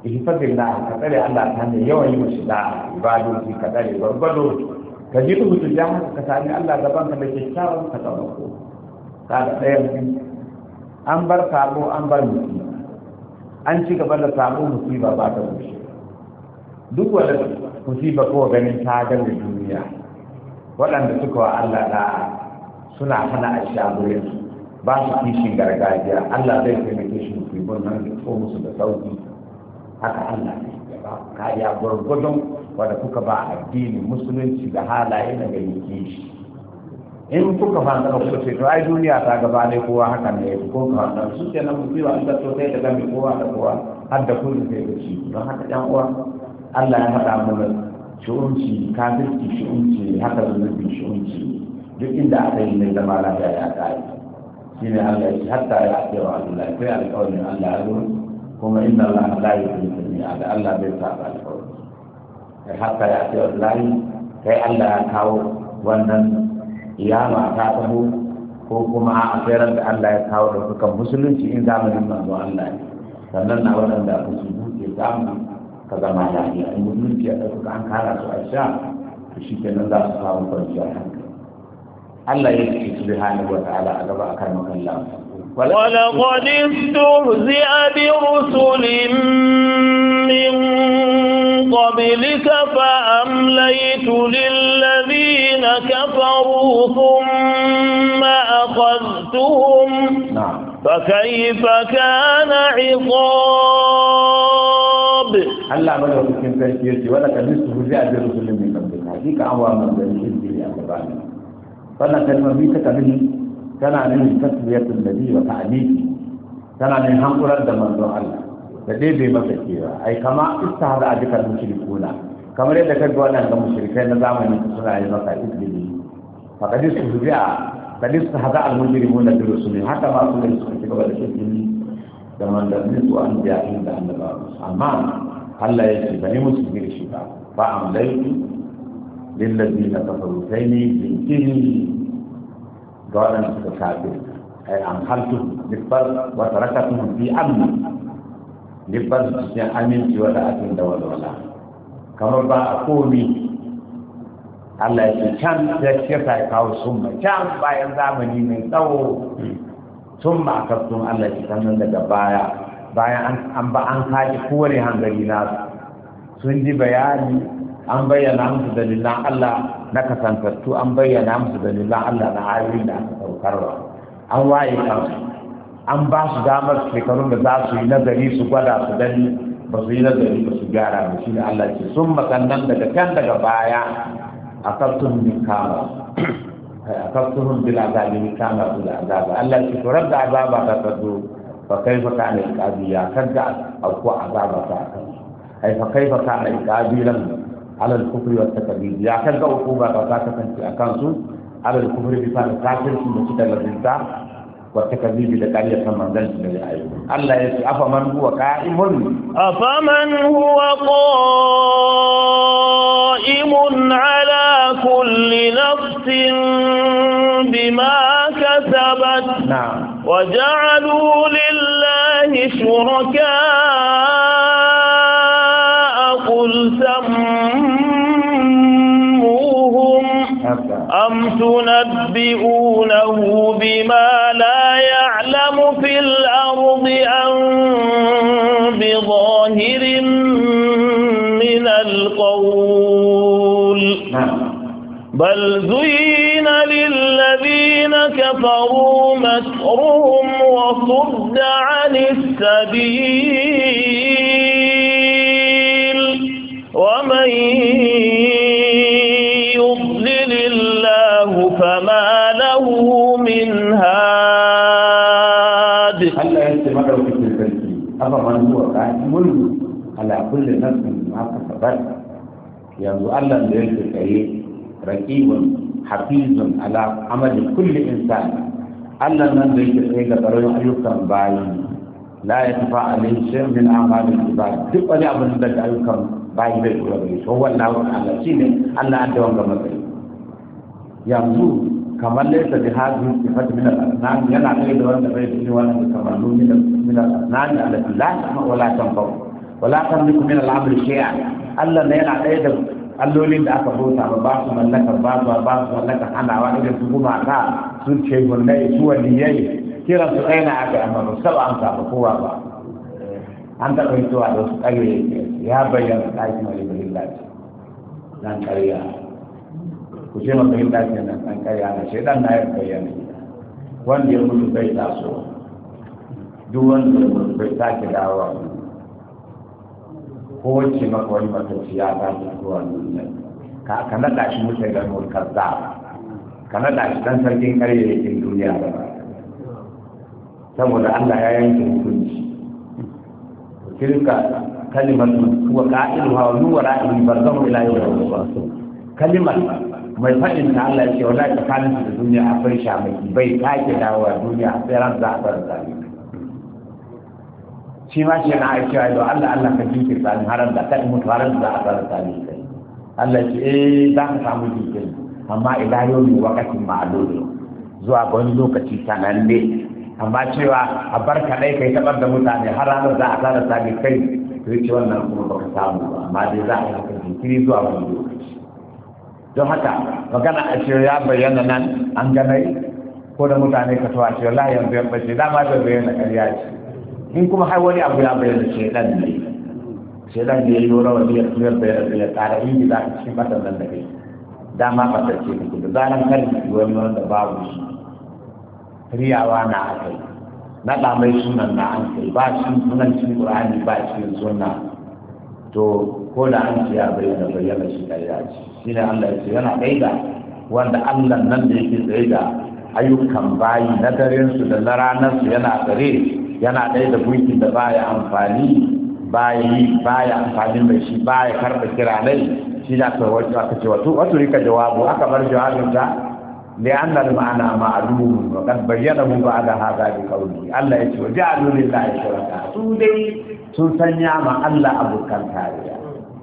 ihfazillah ka tsare Allah ta hanyar yawan yi shi da ibadoji ka tsare gwargwado ka ji rubutu jama'a ka sami Allah gaban ka da kyakkyawan sakamako kaga ɗayan an bar sabo an bar musiba an ci gaba da sabo musiba ba ta rushe duk wanda musiba ko ganin ta ga duniya waɗanda suka wa Allah da suna hana a shagurin ba su kishin gargajiya Allah zai taimake shi musibin nan da ko musu da sauki haka Allah ne ba kariya gwargwadon wanda kuka ba addini musulunci da halaye na gani kishi in kuka fanta da kuka ce to ai duniya ta gaba ne kowa haka ne ko ka fanta su ke nan musiba an ta so sai da gami kowa da kowa har da kullum sai da shi don haka ɗan uwa Allah ya faɗa mana shi'unci kafirci shi'unci haka zunubi shi'unci duk inda aka yi mai zama lafiya ya ƙare shi ne Allah ya ce hatta ya ce wa Allah kai alƙawarin Allah ya zo kuma inna Allah la yuhibbu al-mi'ad Allah bai saba alƙawari kai hatta ya ce Allah kai Allah ya kawo wannan iyama ta taho ko kuma a tsayar da Allah ya kawo da suka musulunci in zamanin manzo Allah ne sannan na waɗanda musulunci ke samu ka zama lafiya in musulunci ya ɗauka an kara su a sha to shi kenan za su samu kwanciyar hankali Allah ya ce subhanahu wa ta'ala a gaba akan makallan ولقد استهزئ برسل من قبلك فأمليت للذين كفروا ثم أخذتهم فكيف كان عقاب الله ما لو كنت تنسيتي ولقد استهزئ برسل من قبلك هذيك أعوام من ذلك يا أخواني فأنا كلمة بيك تبني كان عليه تسوية النبي وتعليمه كان عليه هنقل الدمر الله فدي بمسكيرا أي كما استهزأ بك المشركون كما يدى كدوانا عند المشركين نظاما يتصنع على مكة إذنه فقد استهزأ المجرمون برسله حتى ما أصول يسكت قبل شكله كما لم أنبياء عند الله أما هلا يجب مسلمين الشفاء فأمليت للذين كفروا ثاني بإنتهي قال الكافر أي أمحلتهم للفرق وتركتهم في أمن للفرق في أمن ولا أتن دول ولا كما بأقولي الله يكن يكفى كاو ثم كان باين زمني من تو ثم أكفتم الله يكن daga baya bayan an ba an kaji kore hangari na sun ji bayani an bayyana musu dalilan Allah na kasantattu an bayyana musu dalilan Allah na ayoyin da aka saukarwa an waye kansu an ba su damar shekarun da za su yi nazari su gwada su gani ba su yi nazari ba su gyara ba shi ne Allah ce sun makannan daga can daga baya a kaftun min kama a kaftun bil azabi min kama bil azabi Allah ce to rabda azaba ta tazo fa kaifa kana iqabiya kadda ko azaba ta kan ai fa kaifa kana iqabilan على الكفر والتكذيب يا كذا عقوبة ذاتك أنت أكانسو على الكفر بفعل كافر ثم تدل الرزاق والتكذيب لكالية كما ذلك للآية الله يسي أفمن هو قائم على كل نفس بما كسبت نعم وجعلوا لله شركاء قل سموهم أم تنبئونه بما لا يعلم في الأرض أم بظاهر من القول بل زين للذين كفروا مكرهم وصد عن السبيل ومن يضلل الله فما له من هاد الله يستمر في الكلام أفمن هو قائم على كل نفس ما كسبت يعني الله يلتقي رقيب حفيظ على عمل كل إنسان الله من يلتقي قدر أيكم باي لا يخفى عليه شيء من أعمال العباد تبقى أبن لك أيكم باي بيت وليس هو الله على شيء الله أدوان كما yanzu kamar laisa da hadu sifat min al-asnan yana kai da wanda bai yi wannan kamar min al-asnan allati la wala tanfa wala tamliku min al-amri shay'an Allah ne yana ɗaya da allolin da aka bauta ba su mallaka ba su mallaka hanawa idan su gumaka sun ce gunnai su waliyai kira su ɗaya na aka amma ba saba an samu kowa ba an taɓa yi zuwa da su ƙarye ya bayyana ɗakin walibahin lafi nan ƙarya ku ce mabahin lafi nan ɗan ƙarya na shaidan na ya bayyana wanda ya mutu bai taso duk wanda ya mutu bai sake dawowa ko wacce maka wani matacci ya tashi zuwa duniya ka naɗa shi mutu da mulkar za ka naɗa shi ɗan sarkin ƙarye yakin duniya da ba saboda Allah ya yanke hukunci tilka kalimatu huwa qa'iluha wa huwa ra'ihi barzahu ila yawm al-qiyamah kalimar mai fadin ta Allah yake wallahi tsakanin da duniya akwai shamaki bai take dawowa duniya sai ran za a bar zalimi shi ma shi na aiki da Allah ka jinkir zalimi har da kai mutu har da a bar zalimi kai Allah ce za ka samu jinkir amma ila yawmi waqtin ma'lum zuwa ga wani lokaci sananne amma cewa a bar kaɗai kai taɓar da mutane har ranar za a tsara sami kai to ce wannan kuma baka samu ba amma dai za a yi haka jinkiri zuwa wani lokaci don haka magana a cewa ya bayyana nan an ganai ko da mutane ka tawa cewa la yanzu ya bace dama da bayyana ƙarya ce in kuma har wani abu ya bayyana shedan ne ya yi rawa da ya bayyana ya ƙara yi da cikin matan nan da kai dama ba ta ce da zaran karfi wani wanda babu shi riyawa na akai naɗa mai sunan na an kai ba shi sunan cikin ƙur'ani ba cikin sunna to ko da an ce ya bayyana shi ƙarya ce shi ne Allah ya ce yana ɗaida wanda Allah nan da yake tsaye da ayyukan bayi na darensu da na ranarsu yana tsare yana ɗaya da gunkin da baya amfani baya amfani mai shi baya karɓa kiranai shi da aka ce wato rika jawabu aka bar jawabinta لأن المعنى معلوم وقد بينه بعد هذا بقوله الله يقول وجعلوا لله شركاء سودي سنسنيا مع الله أبو كنتاريا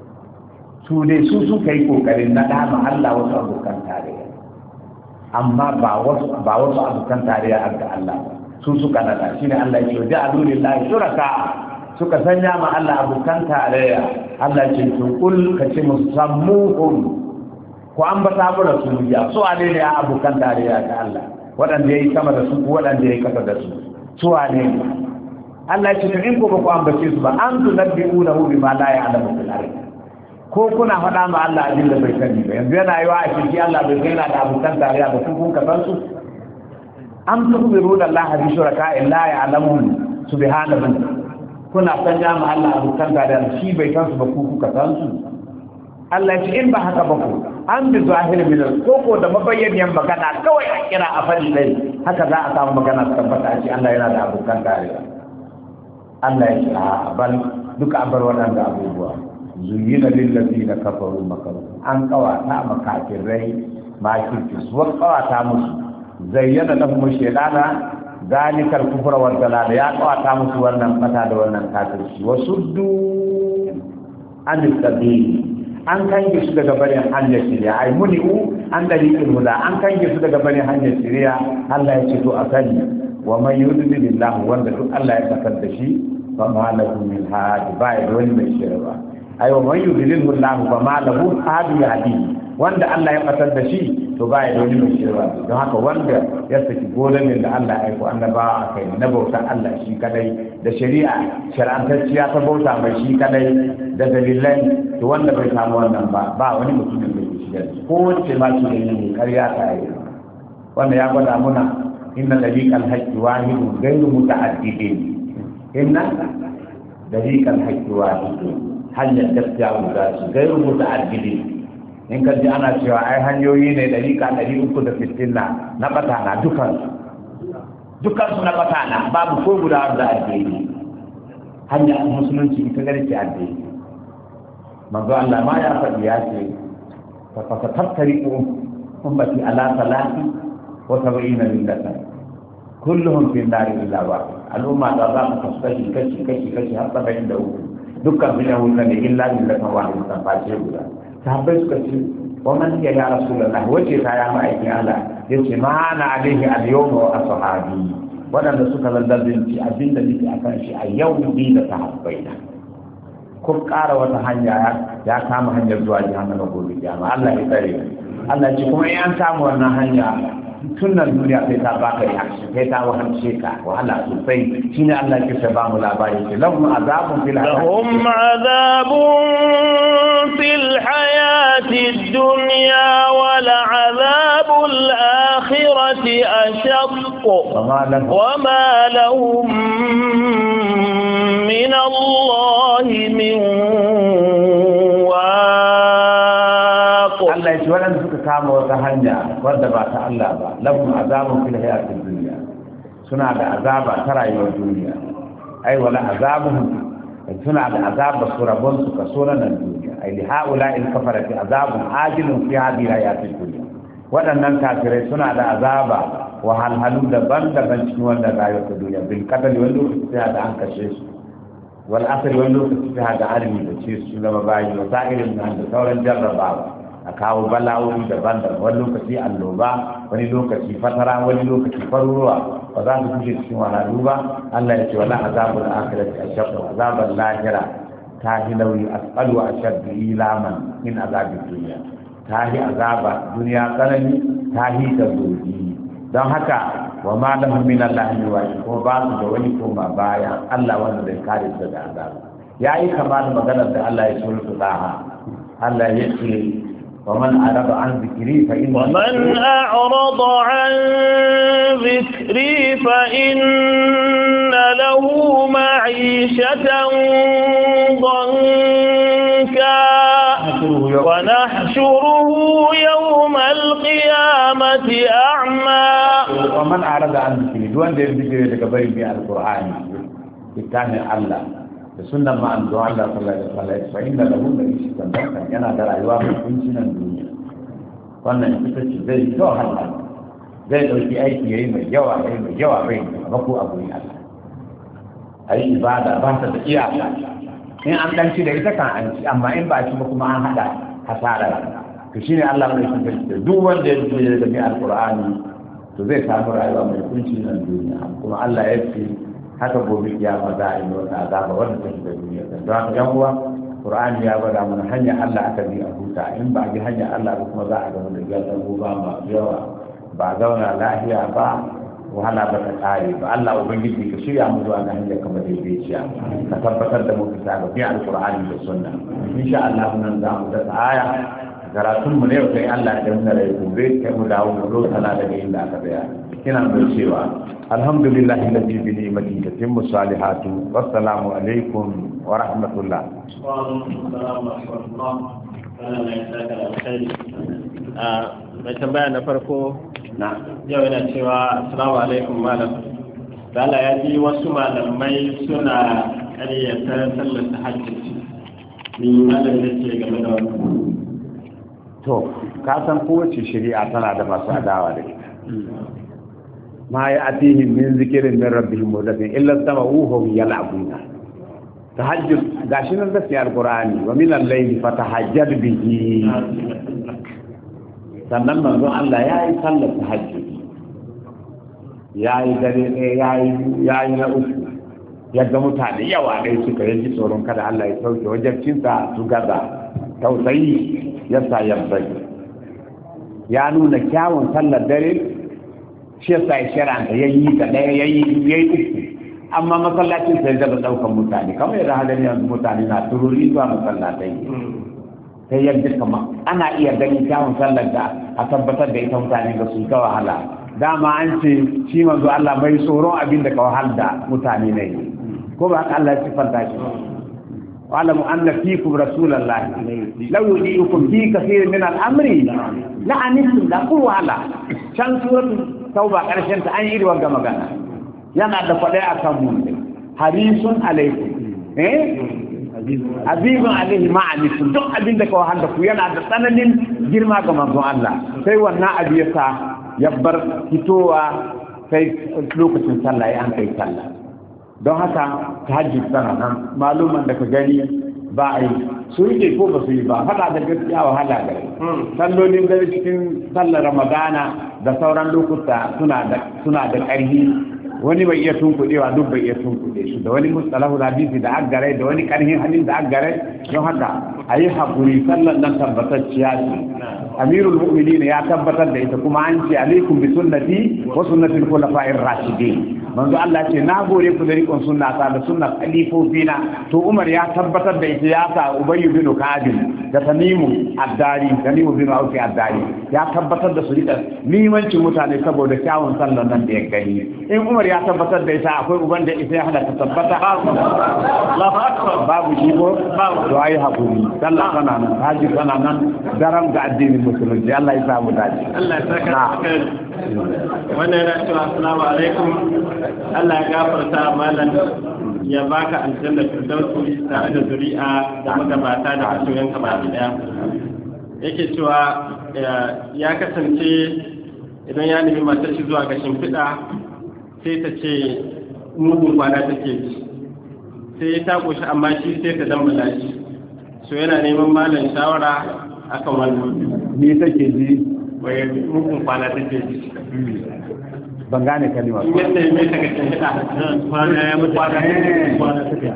سودي سوسو كيكو كرين ندى مع الله وسو أبو كنتاريا أما باوسو أبو كنتاريا أبدا الله سوسو كنتاريا شين الله يقول وجعلوا لله شركاء suka sanya ma Allah abokan tarayya Allah ce to kul kace musammuhum ko an ba ta bura su ya so ane ne a abokan tarayya ga Allah waɗanda yayi sama da su ko waɗanda yayi kasa da su so ane Allah ya ce in ko ba ku ambace su ba an tunabbi'una hu bima la ya'lamu fil ardh ko kuna faɗa ma Allah abin da bai sani ba yanzu yana yiwa a cikin Allah bai kai da abokan tarayya ba kun ka san su am tukhbiruna Allah bi shuraka'in la ya'lamun subhanahu kuna sanya ma Allah abokan tarayya shi bai san su ba ku kuka san su Allah ya ce in ba haka ba ku an bi zahiri min koko da mabayyaniyan magana kawai a kira a fadi dai haka za a samu magana ta tabbata a ce Allah yana da abokan tarayya Allah ya ce a bal duka an bar waɗanda abubuwa zuyina lil ladina kafaru makaru an kawata makafirai makirci su kawata musu zayyana lahum shaytana zalikal kufra wal dalal ya kawata musu wannan fata da wannan kafirci wasuddu an sabil an kange su daga barin hanyar shiriya ai muni'u an dalikin huda an kange su daga barin hanyar shiriya Allah ya ce to a sani wa man yudlilillahu wanda duk Allah ya sakar da shi fa ma lahu min hadi ba ya wani mai shirwa ai wa man yudlilillahu fa ma lahu hadi hadi wanda Allah ya fatar da shi to ba ya wani mai shirwa don haka wanda ya saki golan da Allah ya aiko annabawa akai na bautar Allah shi kadai da shari'a shar'antacciya ta bauta mai shi kadai da dalilai to wanda bai samu wannan ba wani mutumin da ke shiga ko wacce ma shi ne ƙarya ta yi wanda ya gwada muna inna dariqal haqqi wahidun ghayru muta'addidin inna dariqal haqqi wahidun hanyar gaskiya guda ce ghayru muta'addidin in ka ji ana cewa ai hanyoyi ne dariqa 360 na bata na dukansu na bata na babu ko guda da addini hanya musulunci ita garke addini manzo Allah ma ya faɗi ya ce fa tattariqu ummati ala salati wa 70 millatan kulluhum fi an-nar illa wahid al'umma da za ta kashi har 73 dukkan su ne hunna ne illa millatan wahidatan fa ce guda sahabbai suka ce wa man ya rasulullah wace ta ya ma'aikin Allah yace ma ana alaihi al-yawma wa ashabi wadanda suka lallabinci abinda nake akan shi a yau bi da sahabbai na ko ƙara wata hanya ya kama hanyar zuwa jahannama gobe kiyama Allah ya tsare Allah ce kuma in an samu wannan hanya tunan duniya sai ta baka reaction sai ta wahalce ka wahala sosai shine Allah ke ba mu labari ce lahum azabun fil hayati dunya wa la'azabul akhirati ashaq wa ma lahum min Allah min Allah ya ce waɗanda suka kama wata hanya wadda ba ta Allah ba lahum azabun fil hayatid dunya suna da azaba ta rayuwar duniya ai wala azabun suna da azaba su rabon su kaso na nan duniya ai li haula'il kafarati azabun ajilun fi hadhihi hayatid dunya waɗannan kafirai suna da azaba wa halhalu daban-daban cikin wannan rayuwar ta duniya bil qatl wani lokaci sai da an kashe su wal asr wani lokaci sai da armi da ce su zama bayi wa sa'irin nan da sauran jarrabawa a kawo bala'o'i daban-daban wani lokaci alloba wani lokaci fatara wani lokaci faruruwa ba za su kushe cikin wahalhalu ba Allah ya ce wala azabul akhirati ashaqqa azabul lahira ta hi nauyi asqalu wa ashaddu ilaman min azabid dunya ta hi azaba duniya tsanani ta hi ta zoji don haka wa ma lahum min Allah min wali kuma ba su da wani koma baya Allah wanda zai kare su da azaba yayi kama da maganar da Allah ya sura Taha Allah ya ce ومن أعرض عن ذكري فإن له معيشة ضنكا ونحشره يوم القيامة أعمى ومن أعرض عن ذكري دوان دي ذكري لكبير بي القرآن كتان الله da sunan ma'an zuwa Allah sallallahu alaihi wasallam inda lahu da shi tantan yana da rayuwa mai kunci nan duniya wannan ita ce zai to Allah zai dauki aiki yayi mai yawa bai ba ko abu ne Allah ai ibada ba ta da iyaka in an dan ci da ita kan an ci amma in ba ci ba kuma an hada hasara to shine Allah mai kunci duk wanda ya yi da alqur'ani to zai samu rayuwa mai kunci nan duniya kuma Allah ya ce haka gobe kiyama za a yi wata azaba wanda take da duniya don haka yan uwa Qur'ani ya bada mana hanyar Allah aka bi a huta in ba bi hanyar Allah ba kuma za a ga wanda ya zama ba masu yawa ba zauna lafiya ba wahala ba ta kare ba Allah ubangiji ka shirya mu zuwa ga hanyar kamar daidaiciya ka tabbatar da mu bisa ga bi alqur'ani da sunna insha Allah nan za mu da aya karatun mu ne kai Allah ya nuna rai gobe kai mu dawo mu lokala daga inda aka tsaya kina da cewa alhamdulillahi alladhi bi ni'matihi tatimmu salihatu wassalamu alaikum wa rahmatullah mai tambaya na farko yau yana cewa assalamu alaikum malam dala ya ji wasu malamai suna ƙaryata sallar tahajjud ni malam da ke game da wannan to ka san kowace shari'a tana da masu adawa da ita ma ya atihim min zikirin min rabbihim mudaffin illa sama'uhum yal'abuna tahajjud gashi nan da siyar qur'ani wa min al-layli fatahajjad bihi sannan manzo Allah yayi sallar tahajjud yayi dare yayi na uku yadda mutane yawa dai suka yi tsoron kada Allah ya sauke wajibcinsa su gaza tausayi yasa yabbai ya nuna kyawun sallar dare shi yasa ya shiranta yayi ta daya yayi uku amma masallacin sai da daukan mutane kamar yadda halin yanzu mutane na tururi zuwa masallatai sai yadda kama ana iya ganin kyawun sallar da a tabbatar da ita mutane ga su ta wahala dama an ce shi manzo Allah bai tsoron abin da ka wahala da mutane ne ko ba Allah ya sifanta shi wa'lamu anna fiikum rasulallahi law yudiikum fi kathirin min al-amri la'anittum la quwwala can suratul tauba karshen ta an yi ruwan gama magana yana da faɗai akan mu harisun alaikum azizun alaihi ma'anikum duk abin da ka wahala ku yana da tsananin girma ga manzon Allah sai wannan abu ya sa ya bar fitowa sai lokacin sallah ya an kai sallah don haka tahajjud sana nan maluman da ka gani ba a yi su yi ko ba su yi ba faɗa da gaskiya wahala gare sallolin dare cikin sallar ramadana da sauran lokuta suna da ƙarfi wani bai iya tunkuɗewa duk bai iya tunkuɗe shi da wani mustalahu hadisi da aggare da wani karhin halin da aggare don haka ayi hakuri sallan nan tabbatacciya ce amirul mu'minin ya tabbatar da ita kuma an ce alaikum bi sunnati wa sunnatil khulafa'ir rashidin manzo Allah ce na gore ku da rikon sunna ta da sunnar khalifofina to Umar ya tabbatar da ita ya sa Ubay bin Ka'ab da Tamimu bin Auf ad-Dari ya tabbatar da su rika limancin mutane saboda kyawun sallan nan da ya gani in Umar ya tabbatar da ita akwai uban da ita ya hada ta tabbata Allahu akbar babu shi ko to ayi hakuri sallah kana nan haji kana nan daram ga addinin musulunci Allah ya samu dace Allah ya saka wannan yana cewa assalamu alaikum Allah ya gafarta malam ya baka aljanna firdausi tare da zuri'a da magabata da masoyan ka ba daya yake cewa ya kasance idan ya nemi matar shi zuwa ga shimfiɗa sai ta ce mugun kwana take ji sai ta koshi amma shi sai ta dambala shi so yana neman malam shawara akan wannan me take ji wai mugun kwana take ji ban gane kalima in yadda ya mai ta ga shimfiɗa kwana ya mutu kwana take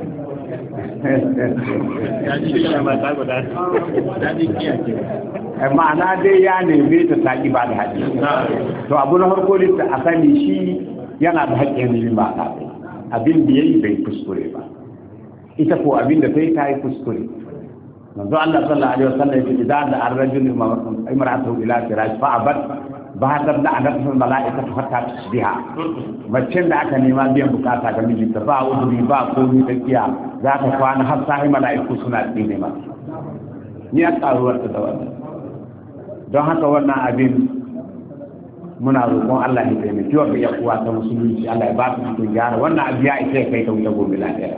ya ji shi ba ta guda da ji kiyaye ma'ana dai ya neme ta taki ba da haƙi to abu na farko da a sani shi yana da haƙƙin neman ba ta abin da yayi bai kuskure ba ita ko abin da sai ta yi kuskure manzo Allah sallallahu alaihi wasallam ya ce idan da ar-rajul imra'atu ila firash fa abad ba ta da annabi malaika hatta tasbiha macen da aka nema biyan bukata ga mijinta ba uzuri ba komai takiya za ta kwana har sai malaiku suna tsine ma ni a karuwar ta da wannan don haka wannan abin muna roƙon Allah ya taimake wa ya kuwa ta musulunci Allah ya ba su cikin gyara wannan abu ya isa kai ta wuce gobe lafiya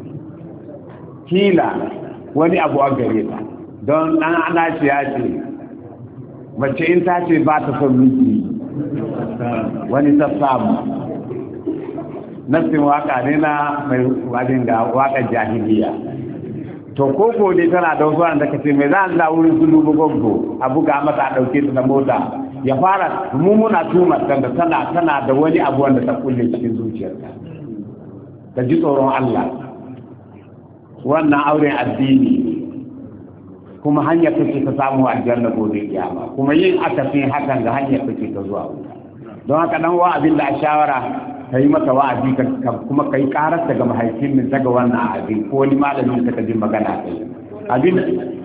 kila wani abu a gare ta don dan ana ce ya ce mace in ta ce ba ta son miki wani ta samu nasin waka ne na mai wajen ga wakar jahiliya to koko dai tana da wasu wanda kace me za a wurin su dubu goggo a buga mata a dauke ta da mota ya fara muna tumar da tana da wani abu wanda ta kulle cikin zuciyarta ta ji tsoron Allah wannan auren addini kuma hanyar take ta samu aljanna gobe kiyama kuma yin akasin hakan ga hanyar take ta zuwa wuta don haka dan wa abin da a shawara ka yi masa wa'azi kuma ka yi karar ga mahaifin min daga wannan abin ko wani malamin ka ji magana kai abin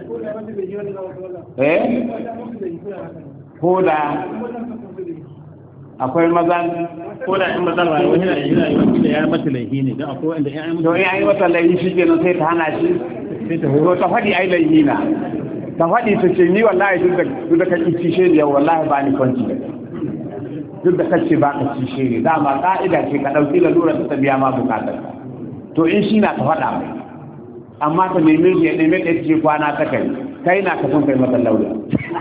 ko da akwai mazan ko da in mazan ba wani yana da ya mata laifi ne don akwai wanda ya yi mata laifi shi ke sai ta hana shi sai ta horo ta faɗi ai laifi na ta faɗi ta ce ni wallahi duk da kake cishe ne wallahi ba ni kwanci da duk da kace ba ka cishe ne dama ka'ida ce ka ɗauki lalura ta biya ma bukatar ka to in shi na ta faɗa mai amma ta neme shi ya neme ka ce kwana ta kai na ka son kai mata lauya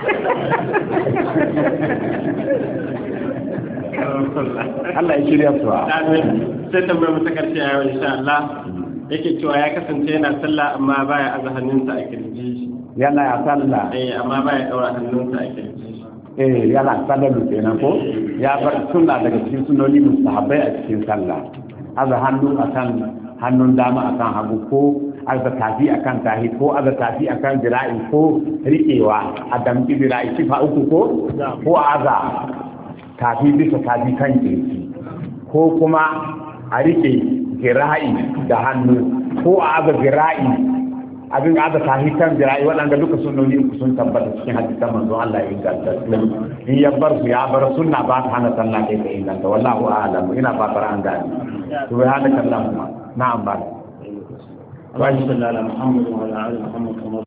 Allah ya shirya su sai tambayar mu ta karshe a yau insha Allah yake cewa ya kasance yana sallah amma baya aza hannunsa a kirji yana ya sallah amma baya daura hannunsa a kirji yana sallah da kenan ko ya bar sunna daga cikin sunoni mustahabbai a cikin sallah aza hannu akan hannun dama akan hagu ko aza tafi akan tahi ko aza tafi akan jira'i ko riƙewa a damƙi jira'i sifa uku ko aza tafi bisa tafi kan kirki ko kuma a rike gira'i da hannu ko a aga gira'i abin aga tafi kan gira'i waɗanda duka sunnoni uku sun tabbata cikin hadisan manzo Allah ya inganta in ya bar su ya bar sunna ba ta hana sallah kai ta inganta wallahu a'lam ina fatar an gani subhanakallahumma na'am ba Allahumma salli ala Muhammad wa ala ali Muhammad